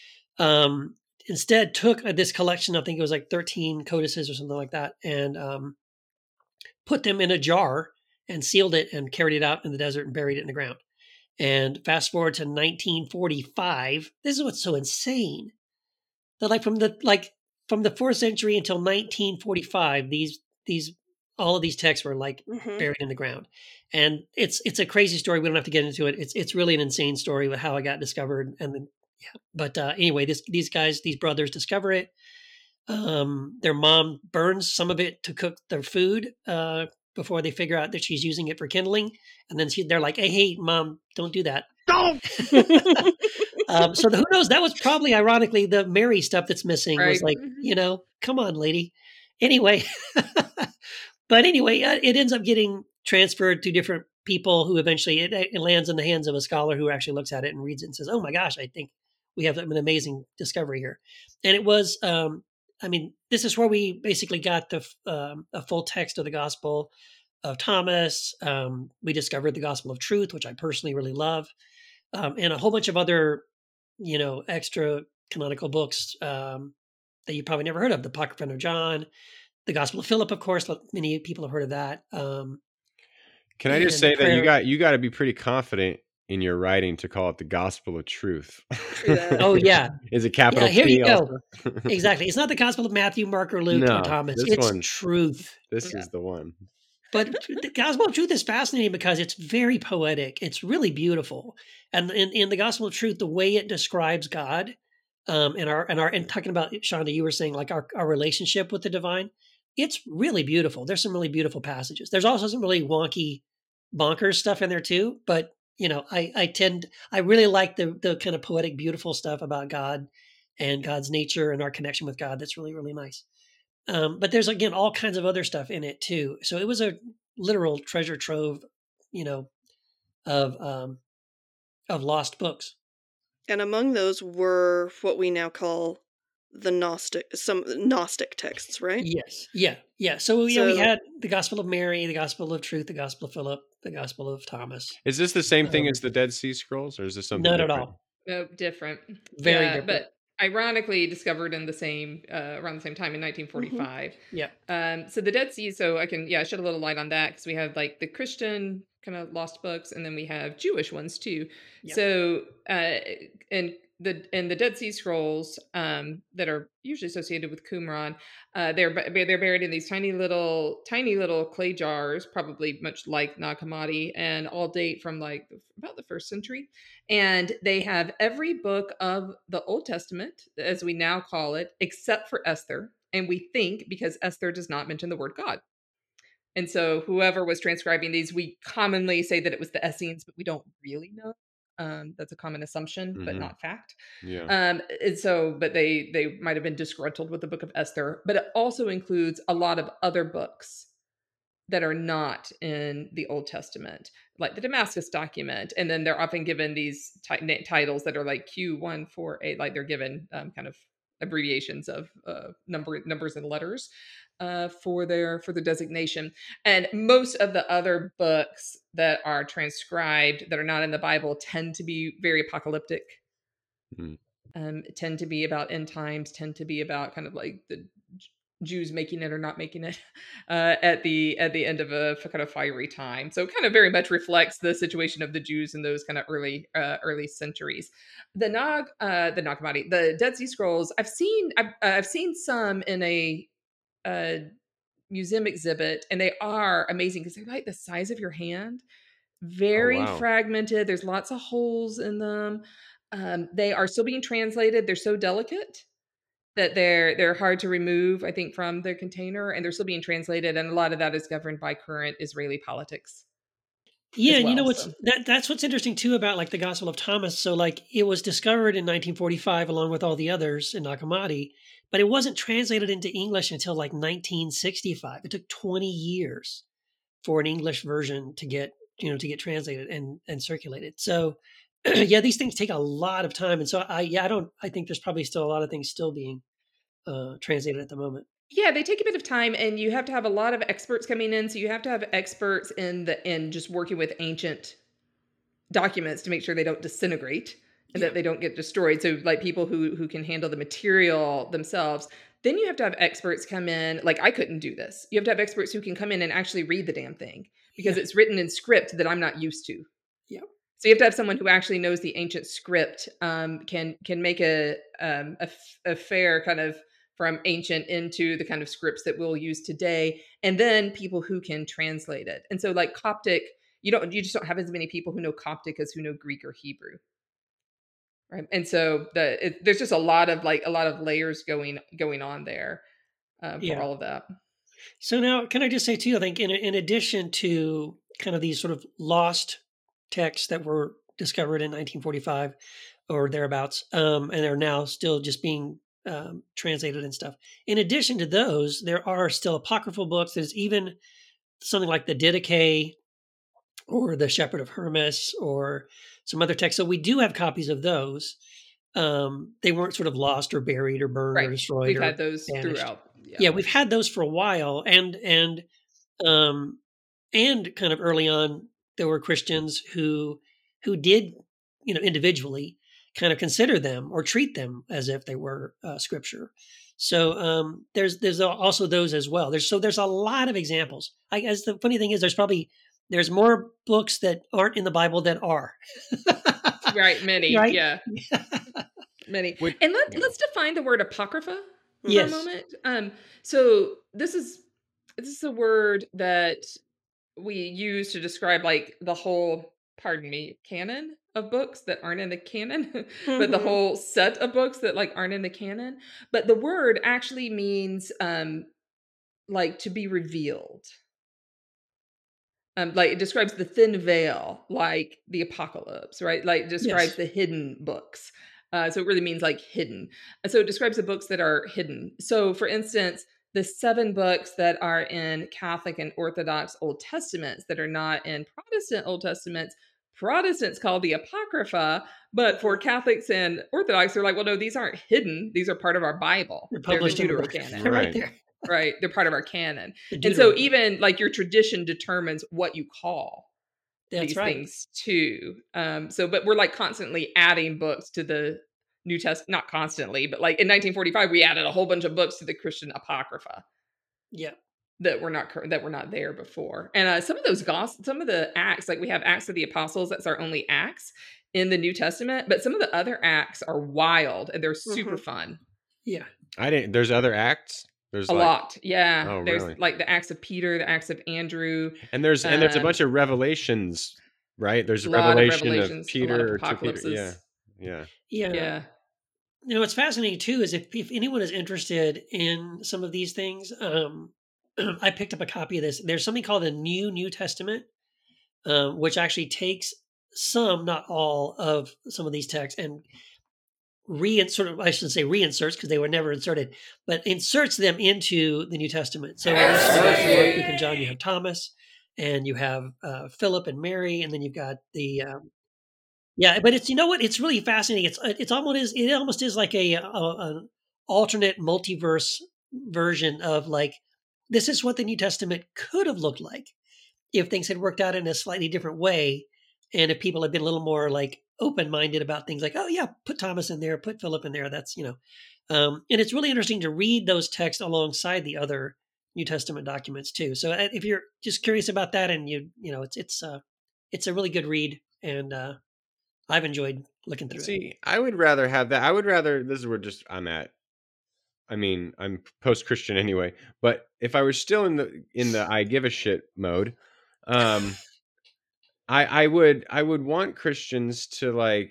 Um, instead, took this collection. I think it was like thirteen codices or something like that, and um, put them in a jar and sealed it and carried it out in the desert and buried it in the ground. And fast forward to nineteen forty-five. This is what's so insane. That like from the like from the fourth century until nineteen forty-five, these these all of these texts were like Mhm. buried in the ground. And it's it's a crazy story. We don't have to get into it. It's it's really an insane story with how it got discovered. And then yeah. But uh, anyway, this these guys, these brothers discover it. Um, their mom burns some of it to cook their food uh, before they figure out that she's using it for kindling. And then she, they're like, "Hey, hey, mom, don't do that." Don't! um, so the, who knows? That was probably, ironically, the Mary stuff that's missing. Was Right. like, Mhm. you know, come on, lady. Anyway, but anyway, uh, it ends up getting transferred to different people who eventually it, it lands in the hands of a scholar who actually looks at it and reads it and says, "Oh my gosh, I think we have an amazing discovery here." And it was, um, I mean, this is where we basically got the um, a full text of the Gospel of Thomas. Um, we discovered the Gospel of Truth, which I personally really love, um, and a whole bunch of other, you know, extra canonical books um, that you probably never heard of. The Apocrypha of John, the Gospel of Philip, of course. Many people have heard of that. Um, Can I just and say that you prayer- got you got to be pretty confident in your writing to call it the Gospel of Truth? True that. oh yeah, Is it capital Yeah, here T you go. also? exactly. It's not the Gospel of Matthew, Mark, or Luke, No, or Thomas. this It's one- truth. This Yeah. is the one. But the Gospel of Truth is fascinating because it's very poetic. It's really beautiful. And in, in the Gospel of Truth, the way it describes God, um, and our and our and talking about, Shonda, you were saying like our, our relationship with the divine, it's really beautiful. There's some really beautiful passages. There's also some really wonky, bonkers stuff in there too. But you know, I I tend I really like the the kind of poetic, beautiful stuff about God and God's nature and our connection with God. That's really, really nice. Um, but there's, again, all kinds of other stuff in it too. So it was a literal treasure trove, you know, of um, of lost books. And among those were what we now call the Gnostic, some Gnostic texts, right? Yes. Yeah. Yeah. So, yeah, we So- had the Gospel of Mary, the Gospel of Truth, the Gospel of Philip, the Gospel of Thomas. Is this the same thing Um, as the Dead Sea Scrolls, or is this something Not at different? all. No, different. Very yeah, different. But ironically discovered in the same uh, around the same time in nineteen forty-five. Yeah. Um, so the Dead Sea. So I can yeah shed a little light on that because we have like the Christian kind of lost books, and then we have Jewish ones too. Yeah. So uh, and the and the Dead Sea Scrolls um, that are usually associated with Qumran, uh, they're ba- they're buried in these tiny little tiny little clay jars, probably much like Nag Hammadi, and all date from like about the first century. And they have every book of the Old Testament, as we now call it, except for Esther. And we think because Esther does not mention the word God. And so whoever was transcribing these, we commonly say that it was the Essenes, but we don't really know. Um, that's a common assumption, but Mhm. not fact. Yeah. Um, and so, but they they might have been disgruntled with the book of Esther. But it also includes a lot of other books that are not in the Old Testament, like the Damascus document. And then they're often given these ti- na- titles that are like Q one four eight, like they're given um, kind of abbreviations of uh, number numbers and letters uh, for their for the designation. And most of the other books that are transcribed that are not in the Bible tend to be very apocalyptic. Mm. Um, tend to be about end times, tend to be about kind of like the J- Jews making it or not making it uh, at the at the end of a f- kind of fiery time. So it kind of very much reflects the situation of the Jews in those kind of early uh, early centuries. The Nag, uh, the Nag Hammadi, the Dead Sea Scrolls. I've seen I've, uh, I've seen some in a, uh museum exhibit, and they are amazing because they're like the size of your hand, very wow. fragmented. There's lots of holes in them. Um, they are still being translated. They're so delicate that they're they're hard to remove, I think, from the container, and they're still being translated. And a lot of that is governed by current Israeli politics. Yeah, as and you know well, what's so. that that's what's interesting too about like the Gospel of Thomas. So like it was discovered in nineteen forty-five along with all the others in Nag Hammadi, but it wasn't translated into English until like nineteen sixty-five. It took twenty years for an English version to get, you know, to get translated and and circulated. So yeah, these things take a lot of time. And so I yeah, I don't I think there's probably still a lot of things still being uh translated at the moment. Yeah, they take a bit of time, and you have to have a lot of experts coming in. So you have to have experts in the in just working with ancient documents to make sure they don't disintegrate and Yeah. that they don't get destroyed. So like people who who can handle the material themselves. Then you have to have experts come in. Like I couldn't do this. You have to have experts who can come in and actually read the damn thing because Yeah. it's written in script that I'm not used to. Yeah. So you have to have someone who actually knows the ancient script, um, can can make a, um, a f- a fair kind of from ancient into the kind of scripts that we'll use today, and then people who can translate it. And so, like Coptic, you don't you just don't have as many people who know Coptic as who know Greek or Hebrew, right? And so the it, there's just a lot of like a lot of layers going going on there uh, for Yeah. all of that. So now, can I just say too? I think in in addition to kind of these sort of lost texts that were discovered in nineteen forty-five or thereabouts, um, and are now still just being um, translated and stuff. In addition to those, there are still apocryphal books. There's even something like the Didache or the Shepherd of Hermas or some other texts. So we do have copies of those. Um, they weren't sort of lost or buried or burned or Right. destroyed. We've or had those banished. throughout. Yeah. Yeah, we've had those for a while, and and um, and kind of early on, there were Christians who who did, you know, individually kind of consider them or treat them as if they were uh, scripture. So um, there's there's also those as well. There's so there's a lot of examples. I guess the funny thing is there's probably there's more books that aren't in the Bible that are. Right. Many. Right? Yeah. Many. Would- And let, yeah. let's define the word apocrypha for Yes. a moment. Um, so this is this is a word that we use to describe like the whole, pardon me, canon of books that aren't in the canon, but the Mhm. whole set of books that like aren't in the canon. But the word actually means um like to be revealed. Um, like it describes the thin veil, like the apocalypse, right? Like it describes Yes. the hidden books. Uh, so it really means like hidden. And so it describes the books that are hidden. So for instance, the seven books that are in Catholic and Orthodox Old Testaments that are not in Protestant Old Testaments, Protestants call the Apocrypha, but for Catholics and Orthodox, they're like, well, no, these aren't hidden. These are part of our Bible. They're They're the published in the book. Deuterocanon. They're right Right. there. Right. They're part of our canon. The And so Deuterocanon. even like your tradition determines what you call That's these right. things too. Um, so, but we're like constantly adding books to the New Testament, not constantly, but like in nineteen forty-five, we added a whole bunch of books to the Christian Apocrypha Yeah. that were not cur- that were not there before. And uh, some of those gospel, some of the Acts, like we have Acts of the Apostles, that's our only Acts in the New Testament. But some of the other Acts are wild and they're super Mhm. fun. Yeah. I didn't. There's other acts. There's A like, lot, yeah. Oh, There's really? like the Acts of Peter, the Acts of Andrew, and there's and there's a Um, bunch of revelations, right? There's a a lot of revelation of, revelations, a lot Peter of or to Peter. Yeah, apocalypses. yeah. Yeah. Yeah. You know, what's fascinating too is if, if anyone is interested in some of these things, um, I picked up a copy of this. There's something called the New New Testament, um, which actually takes some, not all, of some of these texts and re sort of I shouldn't say reinserts because they were never inserted, but inserts them into the New Testament. So in addition to Mark, Luke, and John, you have Thomas, and you have uh, Philip and Mary, and then you've got the um, yeah. But it's you know what? It's really fascinating. It's it's almost is it almost is like a, a an alternate multiverse version of like this is what the New Testament could have looked like if things had worked out in a slightly different way, and if people had been a little more like open-minded about things like, oh yeah, put Thomas in there, put Philip in there. That's, you know, um, and it's really interesting to read those texts alongside the other New Testament documents too. So uh, if you're just curious about that and you, you know, it's, it's, uh, it's a really good read and, uh, I've enjoyed looking through it. See, I would rather have that. I would rather, this is where just I'm at. I mean, I'm post-Christian anyway, but if I were still in the in the I give a shit mode, um, I I would I would want Christians to like.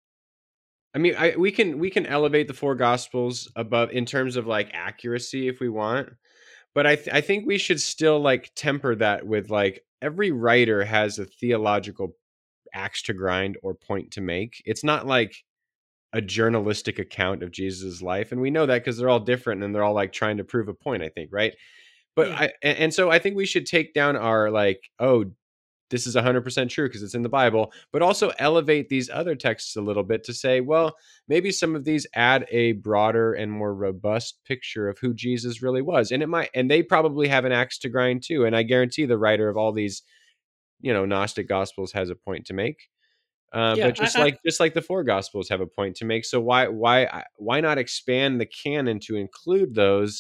I mean, I we can we can elevate the four gospels above in terms of like accuracy if we want, but I th- I think we should still like temper that with like every writer has a theological axe to grind or point to make. It's not like a journalistic account of Jesus' life, and we know that because they're all different and they're all like trying to prove a point, I think, right? But Yeah. I and, and so I think we should take down our like, oh, this is one hundred percent true because it's in the Bible, but also elevate these other texts a little bit to say, well, maybe some of these add a broader and more robust picture of who Jesus really was. And it might, and they probably have an axe to grind too. And I guarantee the writer of all these, you know, Gnostic gospels has a point to make. Uh, Yeah, but just I- I- like just like the four gospels have a point to make, so why why why not expand the canon to include those,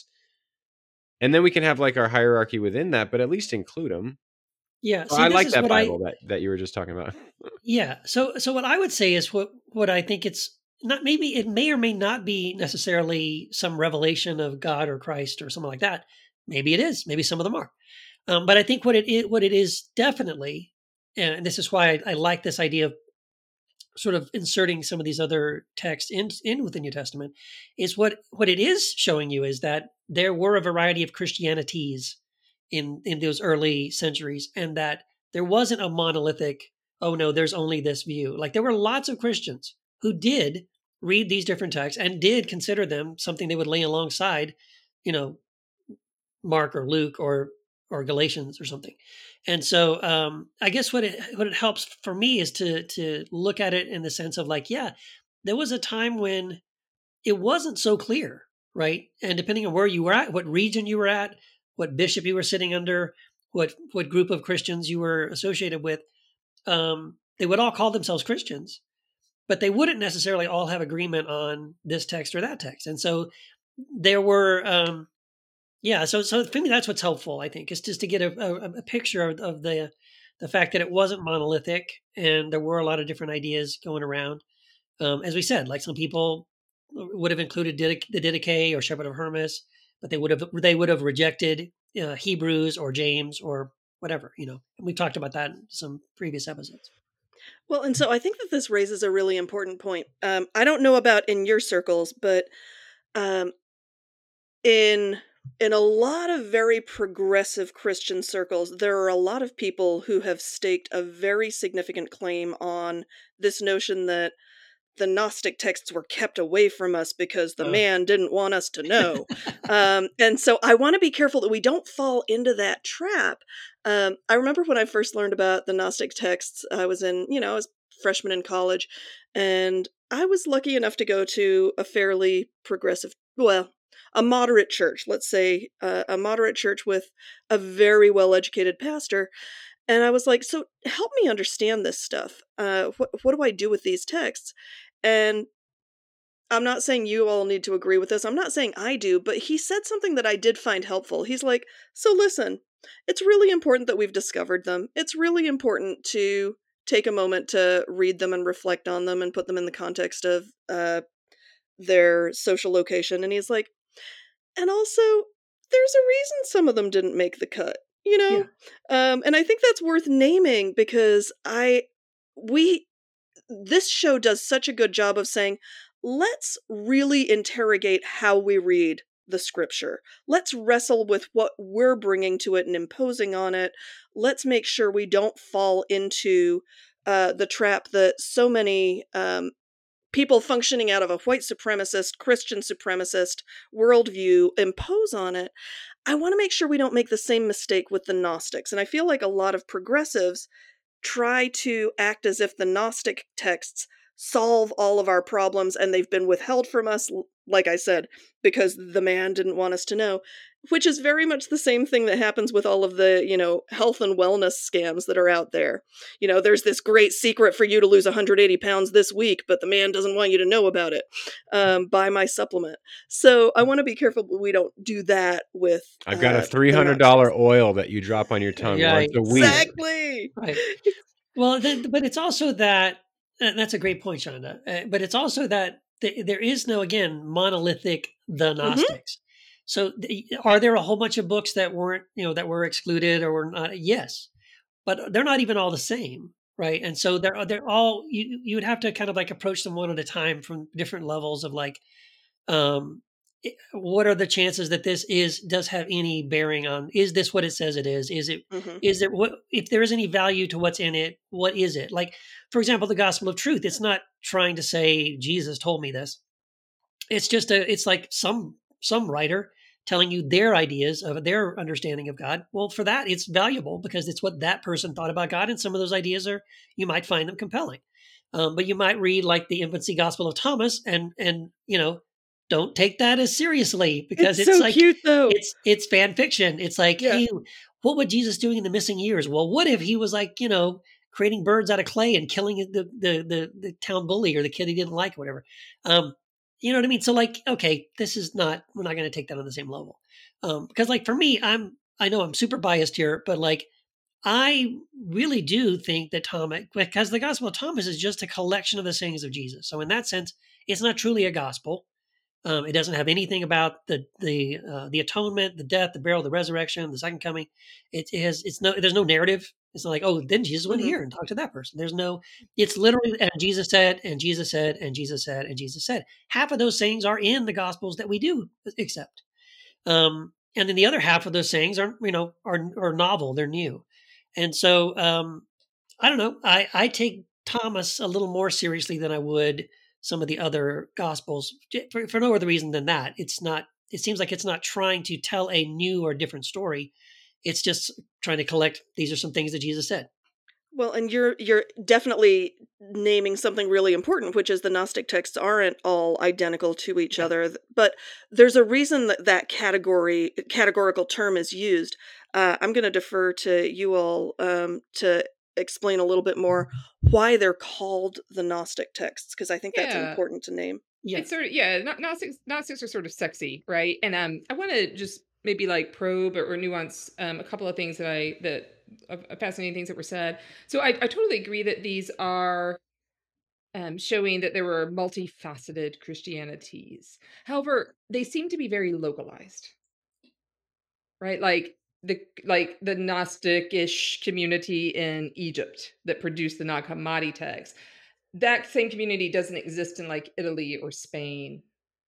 and then we can have like our hierarchy within that, but at least include them. Yeah. So See, I this like is that what I, Bible that, that you were just talking about. yeah. So, so what I would say is what, what I think it's not, maybe it may or may not be necessarily some revelation of God or Christ or something like that. Maybe it is, maybe some of them are. Um, but I think what it is, what it is definitely, and this is why I, I like this idea of sort of inserting some of these other texts in, in with the New Testament, is what, what it is showing you is that there were a variety of Christianities in, in those early centuries, and that there wasn't a monolithic, oh no, there's only this view. Like there were lots of Christians who did read these different texts and did consider them something they would lay alongside, you know, Mark or Luke or or Galatians or something. And so um, I guess what it what it helps for me is to to look at it in the sense of like, yeah, there was a time when it wasn't so clear, right? And depending on where you were at, what region you were at, what bishop you were sitting under, what what group of Christians you were associated with, um, they would all call themselves Christians, but they wouldn't necessarily all have agreement on this text or that text. And so there were, um, yeah. So so for me, that's what's helpful. I think is just to get a, a, a picture of, of the the fact that it wasn't monolithic and there were a lot of different ideas going around. Um, as we said, like some people would have included Didac- the Didache or Shepherd of Hermas, but they would have they would have rejected uh, Hebrews or James or whatever, you know. And we talked about that in some previous episodes. Well, and so I think that this raises a really important point. Um, I don't know about in your circles, but um, in in a lot of very progressive Christian circles, there are a lot of people who have staked a very significant claim on this notion that the Gnostic texts were kept away from us because the Uh. man didn't want us to know. um, and so I want to be careful that we don't fall into that trap. Um, I remember when I first learned about the Gnostic texts, I was in, you know, I was a freshman in college, and I was lucky enough to go to a fairly progressive, well, a moderate church, let's say, uh, a moderate church with a very well-educated pastor. And I was like, so help me understand this stuff. Uh, what, what do I do with these texts? And I'm not saying you all need to agree with this. I'm not saying I do, but he said something that I did find helpful. He's like, so listen, it's really important that we've discovered them. It's really important to take a moment to read them and reflect on them and put them in the context of uh, their social location. And he's like, and also, there's a reason some of them didn't make the cut, you know? Yeah. Um, and I think that's worth naming because I, we, this show does such a good job of saying, let's really interrogate how we read the scripture. Let's wrestle with what we're bringing to it and imposing on it. Let's make sure we don't fall into uh, the trap that so many um, people functioning out of a white supremacist, Christian supremacist worldview impose on it. I want to make sure we don't make the same mistake with the Gnostics. And I feel like a lot of progressives try to act as if the Gnostic texts solve all of our problems and they've been withheld from us, like I said, because the man didn't want us to know, which is very much the same thing that happens with all of the, you know, health and wellness scams that are out there. You know, there's this great secret for you to lose one hundred eighty pounds this week, but the man doesn't want you to know about it. Um, buy my supplement. So I want to be careful we don't do that with... I've got uh, a three hundred dollars oil that you drop on your tongue Yeah, once a week. Exactly! Right. Well, then, but it's also that, and that's a great point, Shonda, uh, but it's also that th- there is no, again, monolithic the Gnostics. So th- are there a whole bunch of books that weren't, you know, that were excluded or were not? Yes, but they're not even all the same, right? And so they're they're all you you would have to kind of like approach them one at a time from different levels of like, um, it- what are the chances that this is does have any bearing on? Is this what it says it is? Is it Mhm. is there what if there is any value to what's in it? What is it? Like, for example, the Gospel of Truth. It's not trying to say Jesus told me this. It's just a. It's like some some writer telling you their ideas of their understanding of God. Well, for that, it's valuable because it's what that person thought about God, and some of those ideas are you might find them compelling. Um, but you might read like the Infancy Gospel of Thomas, and and you know, don't take that as seriously because It's it's, so like cute, though. it's it's fan fiction. It's like, Yeah. hey, what would Jesus doing in the missing years? Well, what if he was like, you know, creating birds out of clay and killing the the the, the town bully or the kid he didn't like or whatever? Um, you know what I mean? So like, okay, this is not, we're not going to take that on the same level. Um, because like for me, I'm, I know I'm super biased here, but like, I really do think that Thomas, because the Gospel of Thomas is just a collection of the sayings of Jesus. So in that sense, it's not truly a gospel. Um, it doesn't have anything about the the uh, the atonement, the death, the burial, the resurrection, the second coming. It has it's no there's no narrative. It's not like, oh, then Jesus went Mhm. here and talked to that person. There's no. It's literally and Jesus said and Jesus said and Jesus said and Jesus said. Half of those sayings are in the Gospels that we do accept, um, and then the other half of those sayings are you know are are novel. They're new, and so um, I don't know. I I take Thomas a little more seriously than I would some of the other gospels for, for no other reason than that. It's not, it seems like it's not trying to tell a new or different story. It's just trying to collect, these are some things that Jesus said. Well, and you're you're definitely naming something really important, which is the Gnostic texts aren't all identical to each Yeah. other, but there's a reason that that category categorical term is used. Uh, I'm going to defer to you all um, to explain a little bit more why they're called the Gnostic texts, because I think that's Yeah. important to name. Yeah. It's sort of, yeah, Gno- Gnostics, Gnostics are sort of sexy, right? And um, I want to just maybe like probe or, or nuance um, a couple of things that I, that uh, fascinating things that were said. So I, I totally agree that these are um, showing that there were multifaceted Christianities. However, they seem to be very localized, right? Like the like the Gnostic-ish community in Egypt that produced the Nag Hammadi text. That same community doesn't exist in like Italy or Spain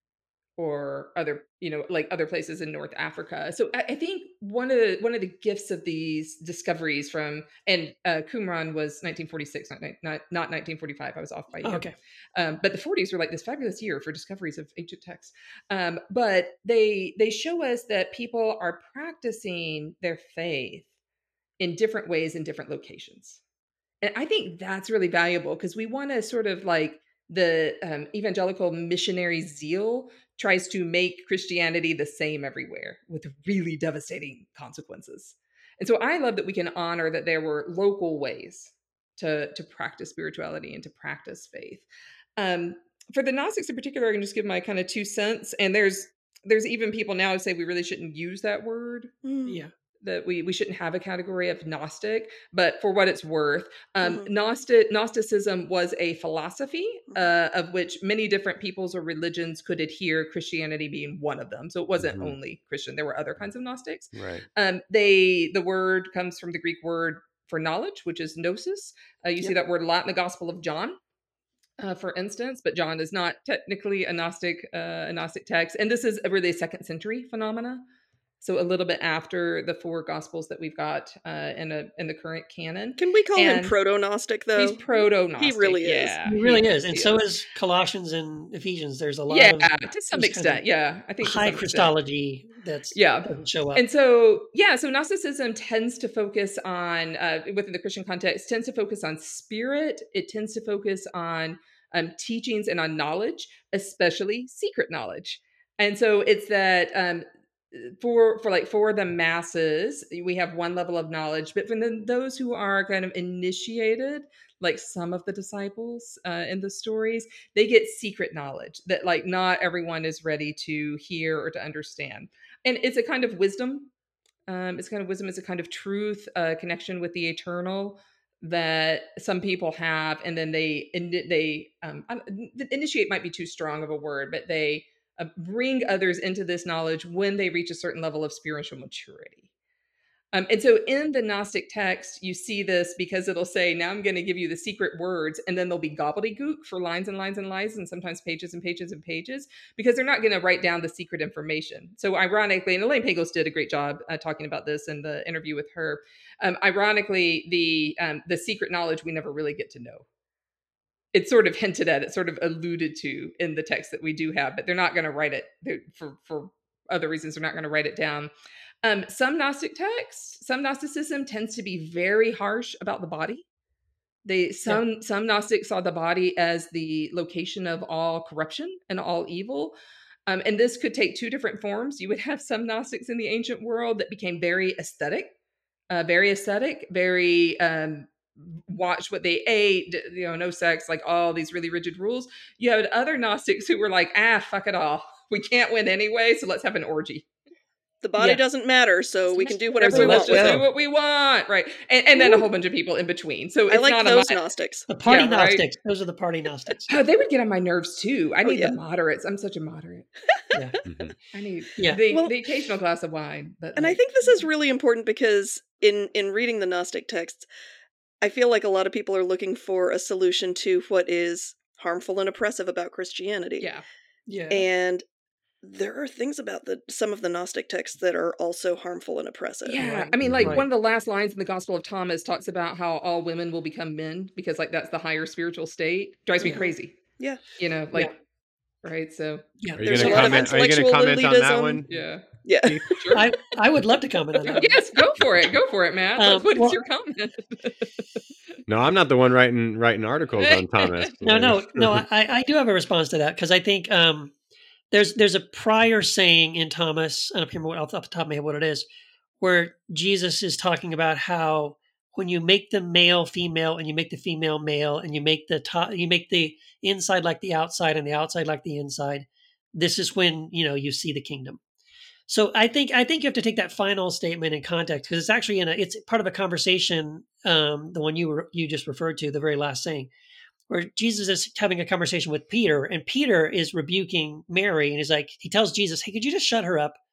or other, you know, like other places in North Africa. So I, I think one of the one of the gifts of these discoveries from and uh, Qumran was nineteen forty-six, not not not nineteen forty-five. I was off by a Oh, year. okay. Um, but the forties were like this fabulous year for discoveries of ancient texts. Um, but they they show us that people are practicing their faith in different ways in different locations. And I think that's really valuable because we want to sort of like the um, evangelical missionary zeal tries to make Christianity the same everywhere with really devastating consequences. And so I love that we can honor that there were local ways to, to practice spirituality and to practice faith. Um, for the Gnostics in particular, I can just give my kind of two cents. And there's there's even people now who say we really shouldn't use that word. Mm. Yeah. That we we shouldn't have a category of Gnostic, but for what it's worth, um, Mhm. Gnostic Gnosticism was a philosophy uh, of which many different peoples or religions could adhere, Christianity being one of them. So it wasn't Mhm. only Christian; there were other kinds of Gnostics. Right. Um, they the word comes from the Greek word for knowledge, which is gnosis. Uh, you see Yep. that word a lot in the Gospel of John. Uh, for instance, but John is not technically a Gnostic, uh, a Gnostic text, and this is a really a second century phenomena. So a little bit after the four gospels that we've got uh, in a in the current canon. Can we call him And proto-Gnostic, though? He's proto-Gnostic. He really is. Yeah, He really he is. And he so is Colossians and Ephesians. There's a lot Yeah, of to some those kind extent. of Yeah, I think to high some extent. Christology that's Yeah. doesn't show up. And so, yeah, so Gnosticism tends to focus on, uh, within the Christian context, tends to focus on spirit. It tends to focus on um, teachings and on knowledge, especially secret knowledge. And so it's that um, for for like for the masses, we have one level of knowledge, but for the, those who are kind of initiated, like some of the disciples uh, in the stories, they get secret knowledge that like not everyone is ready to hear or to understand. And it's a kind of wisdom. Um, it's kind of wisdom. It's a kind of truth, uh, connection with the eternal that some people have, and then they they um, initiate might be too strong of a word, but they uh, bring others into this knowledge when they reach a certain level of spiritual maturity. Um, and so in the Gnostic text, you see this because it'll say, now I'm going to give you the secret words, and then there'll be gobbledygook for lines and lines and lines, and sometimes pages and pages and pages, because they're not going to write down the secret information. So ironically, and Elaine Pagels did a great job uh, talking about this in the interview with her. Um, ironically, the um, the secret knowledge we never really get to know. It's sort of hinted at, it's sort of alluded to in the text that we do have, but they're not going to write it they're, for, for other reasons. They're not going to write it down. Um, some Gnostic texts, some Gnosticism tends to be very harsh about the body. They some yeah. some Gnostics saw the body as the location of all corruption and all evil. Um, and this could take two different forms. You would have some Gnostics in the ancient world that became very aesthetic, uh, very aesthetic, very um, watch what they ate, you know, no sex, like all these really rigid rules. You had other Gnostics who were like, ah, fuck it all. We can't win anyway, so let's have an orgy. The body Yeah. doesn't matter, so we can do whatever so we let's want with just it. do what we want, right? And, and then a whole bunch of people in between. So I it's like not those a, Gnostics. The party Yeah, right. Gnostics. Those are the party Gnostics. Oh, they would get on my nerves too. I Oh, need yeah. the moderates. I'm such a moderate. Yeah. Mhm. I need Yeah. the, Well- the occasional glass of wine. But And I like, think this is really important because in in reading the Gnostic texts, I feel like a lot of people are looking for a solution to what is harmful and oppressive about Christianity. yeah, Yeah. And there are things about the some of the Gnostic texts that are also harmful and oppressive. yeah. Right. I mean, like Right. one of the last lines in the Gospel of Thomas talks about how all women will become men because, like, that's the higher spiritual state. Drives me Mhm. crazy. Yeah. You know, like, right? So, Yeah. Are you There's going a to lot of comment? Are you going to intellectual comment on that elitism. one? yeah. Yeah. Sure. I, I would love to comment on that. Yes, go for it. Go for it, Matt. Um, what is well- your comment? No, I'm not the one writing writing articles on Thomas. No, no, no. I, I do have a response to that because I think um, there's there's a prior saying in Thomas. I don't remember what, off the top of my head what it is, where Jesus is talking about how when you make the male female and you make the female male and you make the top, you make the inside like the outside and the outside like the inside. This is when you know you see the kingdom. So I think I think you have to take that final statement in context because it's actually in a it's part of a conversation, um, the one you were you just referred to, the very last saying, where Jesus is having a conversation with Peter, and Peter is rebuking Mary, and he's like, he tells Jesus, "Hey, could you just shut her up?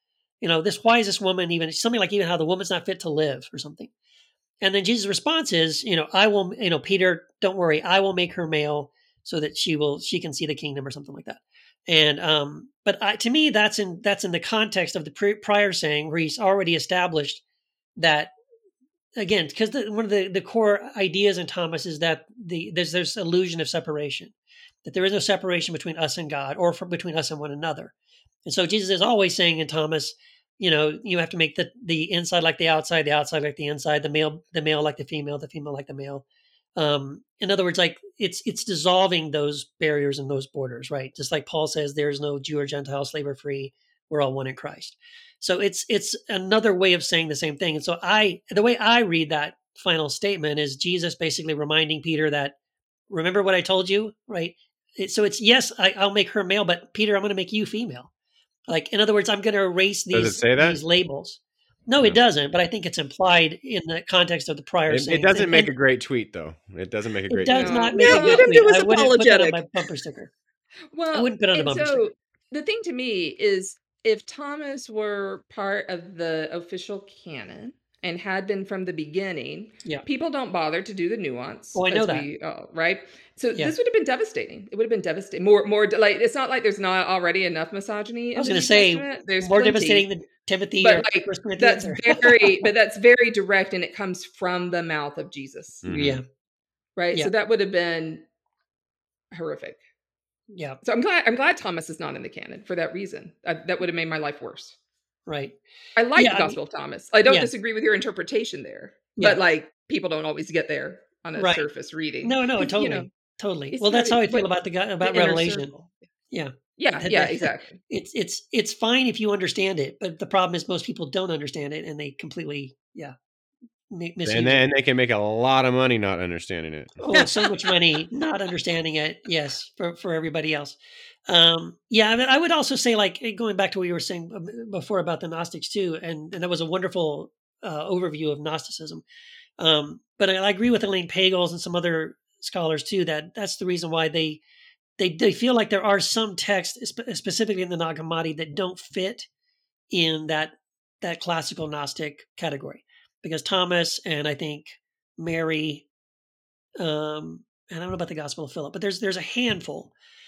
you know, this, why is this woman even, something like even how the woman's not fit to live or something. And then Jesus' response is, you know, I will, you know, Peter, don't worry, I will make her male so that she will, she can see the kingdom or something like that. And, um, but I, to me, that's in, that's in the context of the pre- prior saying where he's already established that, again, because the, one of the, the core ideas in Thomas is that the, there's, there's illusion of separation, that there is no separation between us and God or from, between us and one another. And so Jesus is always saying in Thomas, you know, you have to make the, the inside like the outside, the outside like the inside, the male, the male like the female, the female like the male. Um, in other words, like it's, it's dissolving those barriers and those borders, right? Just like Paul says, there is no Jew or Gentile, slave or free. We're all one in Christ. So it's, it's another way of saying the same thing. And so I, the way I read that final statement is Jesus basically reminding Peter that, remember what I told you, right? It, so it's, yes, I, I'll make her male, but Peter, I'm going to make you female. Like, in other words, I'm going to erase Does it these, say that? these labels. No, No. it doesn't, but I think it's implied in the context of the prior It, sayings. it doesn't And- make and a great tweet, though. It doesn't make a It great does tweet. No. not make Yeah, a let good him do tweet. his I wouldn't put that on apologetic. my bumper sticker. Well, I wouldn't put it on a and bumper so sticker. the thing to me is if Thomas were part of the official canon and had been from the beginning, Yeah. people don't bother to do the nuance. Oh, I know as that. we, uh, right? So Yeah. this would have been devastating. It would have been devastating. More, more like it's not like there's not already enough misogyny. I was in the going to New say Testament. There's more plenty, devastating than Timothy but or like First Corinthians. that's Or... very, but that's very direct, and it comes from the mouth of Jesus, Mhm. yeah. right? Yeah. So that would have been horrific. Yeah. So I'm glad I'm glad Thomas is not in the canon for that reason. I, that would have made my life worse. Right. I like Yeah, the I mean- Gospel of Thomas. I don't Yeah. disagree with your interpretation there, Yeah. but like people don't always get there on a Right. surface reading. No, no, 'Cause, totally. you know, Totally. it's Well, that's not- how I feel but about the guy, the about inner Revelation. circle. Yeah. Yeah, That- yeah, that- exactly. It's it's it's fine if you understand it, but the problem is most people don't understand it and they completely yeah mi- misuse And it. then they can make a lot of money not understanding it. Oh, so much money not understanding it. Yes, for for everybody else. Um, yeah, I, mean, I would also say, like going back to what you were saying before about the Gnostics too, and and that was a wonderful uh, overview of Gnosticism. Um, but I, I agree with Elaine Pagels and some other scholars too that that's the reason why they they they feel like there are some texts, spe- specifically in the Nag Hammadi, that don't fit in that that classical Gnostic category, because Thomas and I think Mary, um, and I don't know about the Gospel of Philip, but there's there's a handful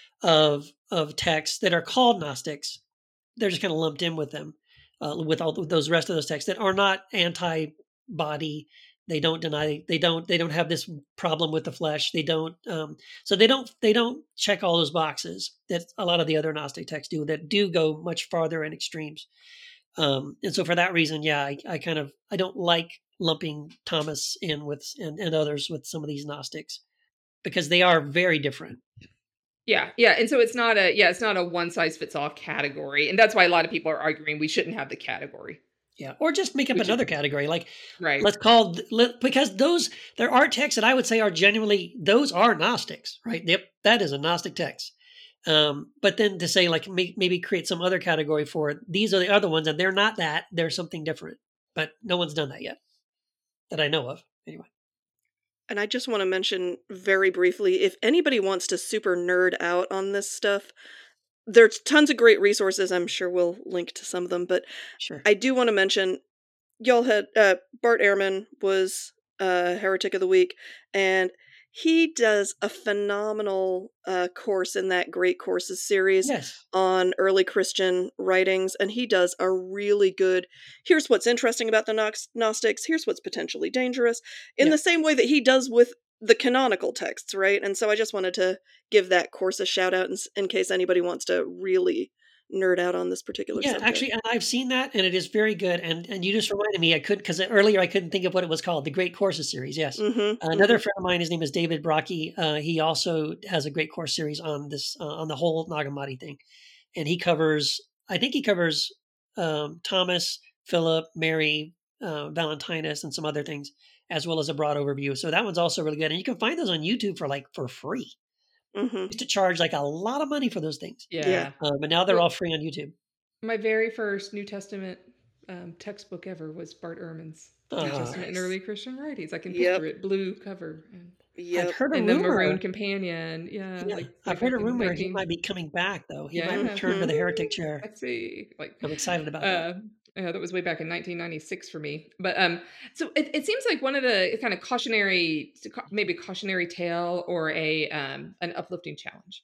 of of texts that are called Gnostics. They're just kind of lumped in with them, uh, with all those rest of those texts that are not anti-body. They don't deny. They don't. They don't have this problem with the flesh. They don't. Um, so they don't. They don't check all those boxes that a lot of the other Gnostic texts do. That do go much farther in extremes. Um, and so for that reason, yeah, I, I kind of I don't like lumping Thomas in with and, and others with some of these Gnostics because they are very different. Yeah, yeah, and so it's not a yeah, it's not a one size fits all category, and that's why a lot of people are arguing we shouldn't have the category. Yeah, or just make up Which is- another category, like Right. let's call let, because those there are texts that I would say are genuinely those are Gnostics, right? Yep, that is a Gnostic text. Um, but then to say like may, maybe create some other category for it, these are the other ones, and they're not that; they're something different. But no one's done that yet, that I know of, anyway. And I just want to mention very briefly, if anybody wants to super nerd out on this stuff, there's tons of great resources. I'm sure we'll link to some of them, but Sure. I do want to mention, y'all had, uh, Bart Ehrman was uh, Heretic of the Week, and he does a phenomenal uh, course in that Great Courses series Yes. on early Christian writings, and he does a really good, here's what's interesting about the Gnos- Gnostics, here's what's potentially dangerous, in Yeah. the same way that he does with the canonical texts, right? And so I just wanted to give that course a shout out in, s- in case anybody wants to really nerd out on this particular Yeah, subject. actually, and I've seen that, and it is very good. And and you just reminded me, I could because earlier I couldn't think of what it was called. The Great Courses series. Yes. Mhm, Another friend of mine, his name is David Brocky. Uh, he also has a great course series on this, uh, on the whole Nag Hammadi thing, and he covers. I think he covers um, Thomas, Philip, Mary, uh, Valentinus, and some other things, as well as a broad overview. So that one's also really good, and you can find those on YouTube for like for free. mhm. I used to charge like a lot of money for those things, Yeah. Yeah. um, but now they're Well- all free on YouTube. My very first New Testament um, textbook ever was Bart Ehrman's New Oh, Testament and nice. Early Christian Writings. I can Yep. picture it, blue cover, and, Yep. I've heard a and the rumor. maroon companion. Yeah, Yeah, like, I've like heard a in rumor he nineteen might be coming back, though. He might Yeah. return to the heretic chair. Let's see, like I'm excited about that. Uh, Uh, that was way back in nineteen ninety-six for me. But um, so it, it seems like one of the kind of cautionary, maybe cautionary tale or a um, an uplifting challenge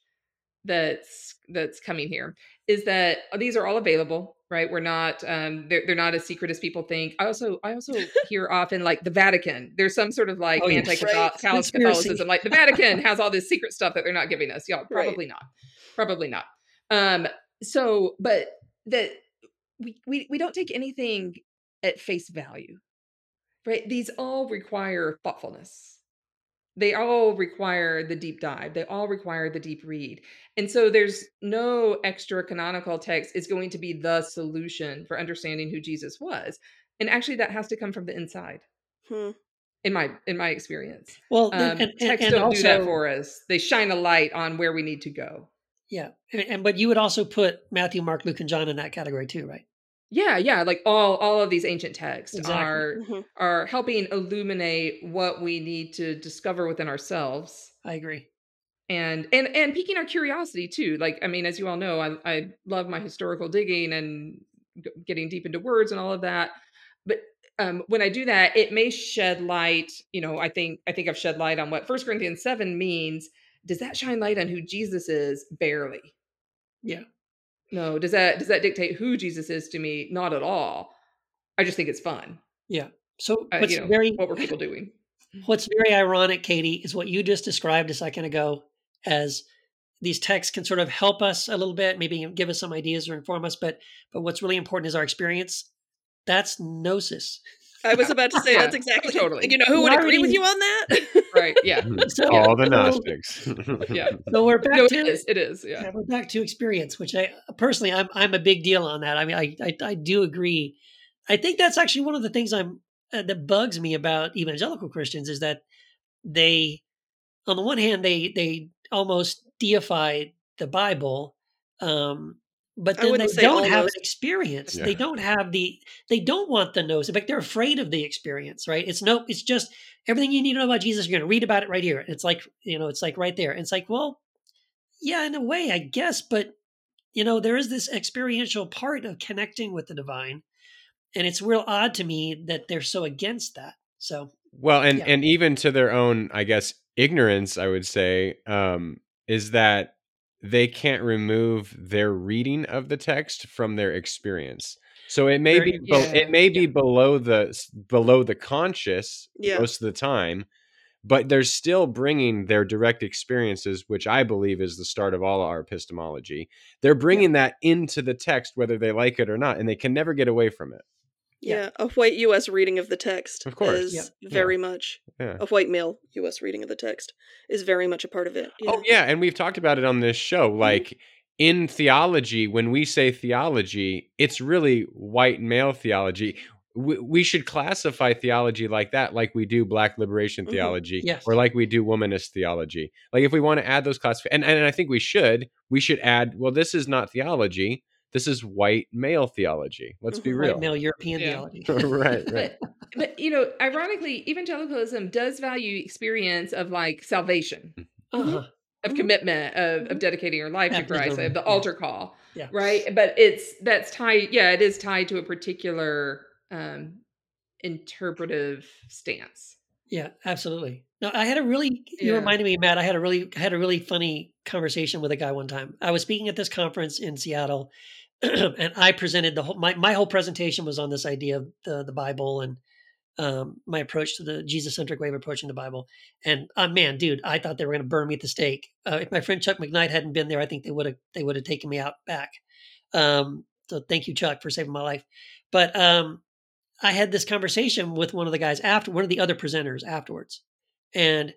that's that's coming here is that these are all available, right? We're not um, they're they're not as secret as people think. I also I also hear often like the Vatican. There's some sort of like Oh, yes. anti-Catholicism, Right. like the Vatican has all this secret stuff that they're not giving us. Y'all, Right. probably not, probably not. Um, so, but that. We, we we don't take anything at face value, right? These all require thoughtfulness. They all require the deep dive. They all require the deep read. And so there's no extra canonical text is going to be the solution for understanding who Jesus was. And actually that has to come from the inside. Hmm. In my in my experience. Well, Um, and, and, texts and don't also, do that for us. They shine a light on where we need to go. Yeah, and, and but you would also put Matthew, Mark, Luke, and John in that category too, right? Yeah, yeah, like all all of these ancient texts Exactly. are Mhm. are helping illuminate what we need to discover within ourselves, I agree. and and and piquing our curiosity too. Like, I mean, as you all know, I I love my historical digging and g- getting deep into words and all of that. But um, when I do that, it may shed light. You know, I think I think I've shed light on what First Corinthians seven means. Does that shine light on who Jesus is? Barely. Yeah. No. Does that does that dictate who Jesus is to me? Not at all. I just think it's fun. Yeah. So Uh, what's you know, very what were people doing? what's very ironic, Katie, is what you just described a second ago as these texts can sort of help us a little bit, maybe give us some ideas or inform us, but but what's really important is our experience. That's gnosis. I was about to say Yeah, that's exactly. totally. You know who would We agree with already- you on that? Right. Yeah. So, All the so- Gnostics. Yeah. So we're back No, to it is. It is. Yeah. Yeah, we're back to experience, which I personally, I'm I'm a big deal on that. I mean, I I, I do agree. I think that's actually one of the things I'm uh, that bugs me about evangelical Christians is that they, on the one hand, they they almost deify the Bible, um, but I then they wouldn't say don't have an almost. experience. Yeah. They don't have the. They don't want the nose. In fact, they're afraid of the experience. Right? It's no. It's just everything you need to know about Jesus. You're going to read about it right here. It's like you know. It's like right there. And it's like, well, yeah, in a way, I guess, but you know, there is this experiential part of connecting with the divine, and it's real odd to me that they're so against that. So, Well, and Yeah. and even to their own, I guess, ignorance, I would say, um, is that they can't remove their reading of the text from their experience. So it may Very- be be- yeah, it may be yeah. below the below the conscious Yeah. most of the time, but they're still bringing their direct experiences, which I believe is the start of all our epistemology. They're bringing that into the text, whether they like it or not, and they can never get away from it. Yeah. Yeah, a white U S reading of the text Of course. is Yeah. very much Yeah. a white male U S reading of the text is very much a part of it. Yeah. Oh yeah, and we've talked about it on this show. Like in theology, when we say theology, it's really white male theology. We, we should classify theology like that, like we do Black liberation Mhm. theology, Yes. or like we do womanist theology. Like if we want to add those class, and, and I think we should, we should add. Well, this is not theology. This is white male theology. Let's be Mhm. real. white male European Yeah. theology. right, right. But but you know, ironically, evangelicalism does value experience of like salvation, Uh-huh. of Mhm. commitment, of, of Mhm. dedicating your life to Baptism, Christ, of the yeah. altar call, Yeah. right? But it's that's tied. Yeah, it is tied to a particular um, interpretive stance. Yeah, absolutely. No, I had a really, you Yeah. reminded me, Matt, I had a really, I had a really funny conversation with a guy one time. I was speaking at this conference in Seattle and I presented the whole, my, my whole presentation was on this idea of the, the Bible and um, my approach to the Jesus-centric way of approaching the Bible. And uh, man, dude, I thought they were going to burn me at the stake. Uh, if my friend Chuck McKnight hadn't been there, I think they would have, they would have taken me out back. Um, so thank you, Chuck, for saving my life. But um, I had this conversation with one of the guys after, one of the other presenters afterwards. And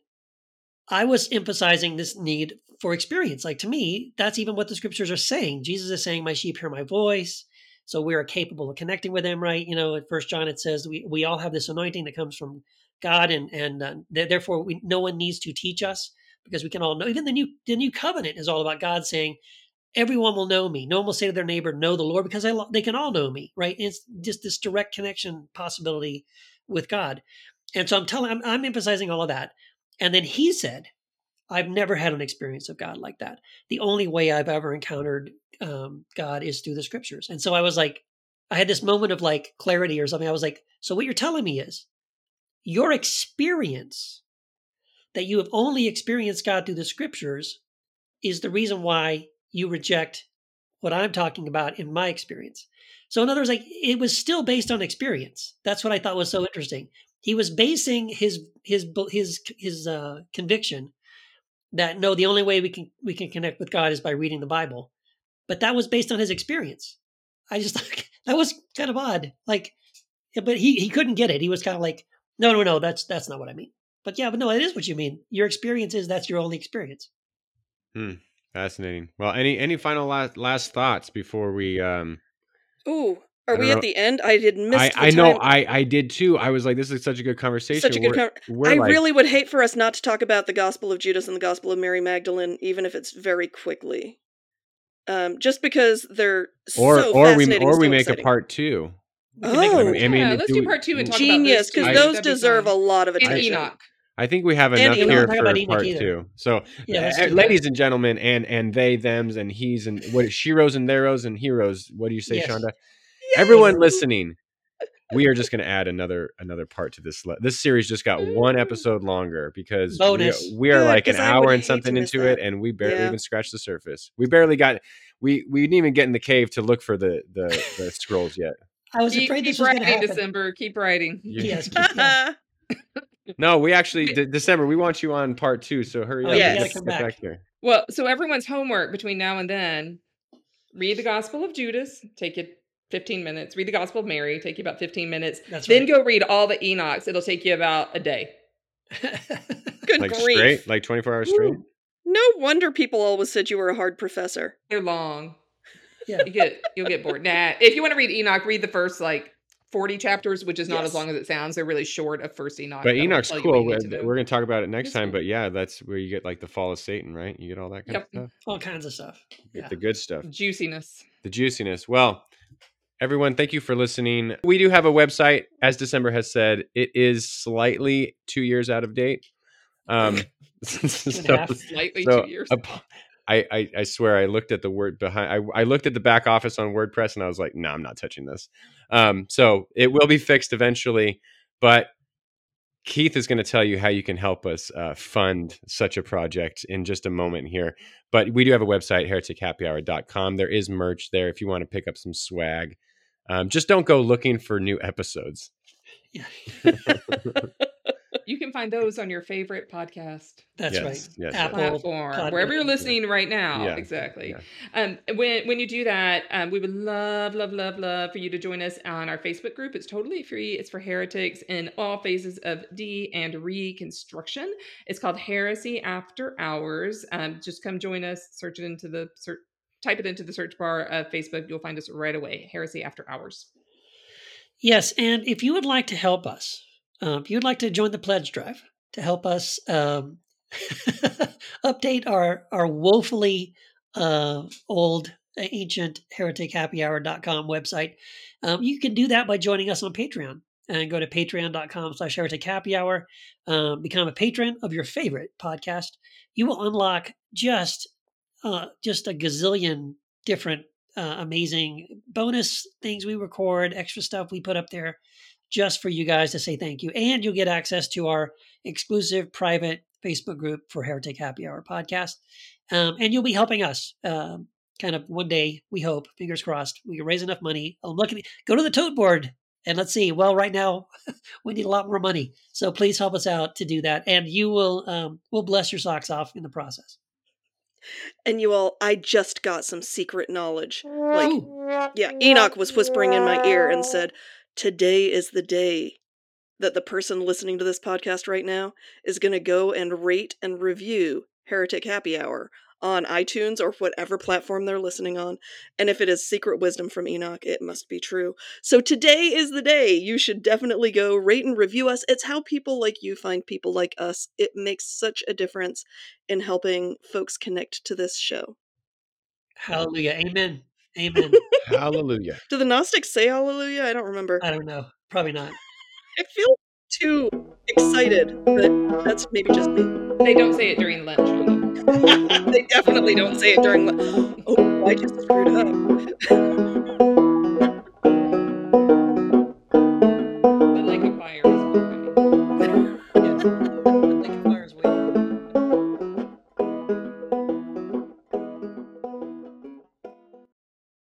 I was emphasizing this need for experience. Like to me, that's even what the scriptures are saying. Jesus is saying, my sheep hear my voice. So we are capable of connecting with him, right? You know, at First John, it says we, we all have this anointing that comes from God. And, and uh, th- therefore we, no one needs to teach us because we can all know. Even the new, the new covenant is all about God saying, everyone will know me. No one will say to their neighbor, know the Lord, because I, lo- they can all know me, right? It's just this direct connection possibility with God. And so I'm telling, I'm, I'm emphasizing all of that. And then he said, I've never had an experience of God like that. The only way I've ever encountered um, God is through the scriptures. And so I was like, I had this moment of like clarity or something. I was like, so what you're telling me is your experience that you have only experienced God through the scriptures is the reason why you reject what I'm talking about in my experience. So in other words, like it was still based on experience. That's what I thought was so interesting. He was basing his his his his uh, conviction that no, the only way we can we can connect with God is by reading the Bible, but that was based on his experience. I just that was kind of odd. Like, but he he couldn't get it. He was kind of like, no, no, no, that's that's not what I mean. But yeah, but no, it is what you mean. Your experience is that's your only experience. Hmm. Fascinating. Well, any any final last last thoughts before we? Um, Ooh, are I we don't at know. the end? I did miss. I, the I know time. I, I did too. I was like, this is such a good conversation. Such a good We're- con- we're I like- really would hate for us not to talk about the Gospel of Judas and the Gospel of Mary Magdalene, even if it's very quickly. Um, just because they're or so or we fascinating, or we so make exciting. a part two. We can make Oh. it- I mean, Yeah, do let's do we- part two and talk Genius, about because those two. those That'd be deserve fun. a lot of And attention. Enoch. I think we have And enough Enoch. here Don't talk for about Enoch part either. two. So, Yeah, let's uh, do that. ladies and gentlemen, and and they, thems, and he's, and what sheroes and theros and heroes. What do you say, Yes. Shonda? Everyone listening, we are just going to add another another part to this. Le- this series just got one episode longer because we, Bonus. we are Good, like an 'cause I would hour and hate to something miss into that. it, and we barely Yeah. even scratched the surface. We barely got. We we didn't even get in the cave to look for the the, the scrolls yet. I was Keep, afraid keep this was going to writing, happen. December. Keep writing. You- Yes, keep, yeah. No, we actually De- December. We want you on part two, so hurry Oh, up. you and gotta get- come get back. there. Well, so everyone's homework between now and then: read the Gospel of Judas, take you fifteen minutes. Read the Gospel of Mary, take you about fifteen minutes. That's then right. go read all the Enochs. It'll take you about a day. Good Like grief. straight, like twenty-four hours straight. Ooh. No wonder people always said you were a hard professor. They're long. yeah. You get you'll get bored. Nah, if you want to read Enoch, read the first like forty chapters, which is not Yes. as long as it sounds. They're really short of First Enoch. But That'll Enoch's tell you what cool. you We're, need to know. we're going to talk about it next It's time. cool. But yeah, that's where you get like the fall of Satan, right? You get all that kind Yep. of stuff. All kinds of stuff. Get Yeah. the good stuff, Juiciness. the juiciness. Well, everyone, thank you for listening. We do have a website, as December has said. It is slightly two years out of date. Um, and a so, half. Slightly so two years. ap- I, I I swear I looked at the word behind. I, I looked at the back office on WordPress and I was like, no, I'm not touching this. Um, so it will be fixed eventually, but Keith is going to tell you how you can help us uh, fund such a project in just a moment here. But we do have a website, heretic happy hour dot com. There is merch there if you want to pick up some swag. Um, just don't go looking for new episodes. Yeah. You can find those on your favorite podcast That's Yes, right. yes, Apple, platform, Podbean. wherever you're listening right now. Yeah, Exactly. yeah. Um, when when you do that, um, we would love, love, love, love for you to join us on our Facebook group. It's totally free. It's for heretics in all phases of de and reconstruction. It's called Heresy After Hours. Um, just come join us. Search it into the search. Type it into the search bar of Facebook. You'll find us right away. Heresy After Hours. Yes, and if you would like to help us, um, if you'd like to join the pledge drive to help us um, update our our woefully uh, old, ancient heretic happy hour dot com website, um, you can do that by joining us on Patreon and go to patreon dot com slash heretic happy hour. Um, become a patron of your favorite podcast. You will unlock just uh, just a gazillion different uh, amazing bonus things we record, extra stuff we put up there just for you guys to say thank you. And you'll get access to our exclusive private Facebook group for Heretic Happy Hour podcast. Um, and you'll be helping us um, kind of one day, we hope, fingers crossed, we can raise enough money. I'm looking, go to the tote board and let's see. Well, right now we need a lot more money. So please help us out to do that. And you will, um, will bless your socks off in the process. And you all, I just got some secret knowledge. Like, Ooh. yeah, Enoch was whispering in my ear and said, today is the day that the person listening to this podcast right now is going to go and rate and review Heretic Happy Hour on iTunes or whatever platform they're listening on. And if it is secret wisdom from Enoch, it must be true. So today is the day. You should definitely go rate and review us. It's how people like you find people like us. It makes such a difference in helping folks connect to this show. Hallelujah. Amen. Amen. Hallelujah. Do the Gnostics say hallelujah? I don't remember. I don't know. Probably not. I feel too excited, but that's maybe just me. They don't say it during Lent, Shonda. They definitely don't say it during. Le- oh, I just screwed up.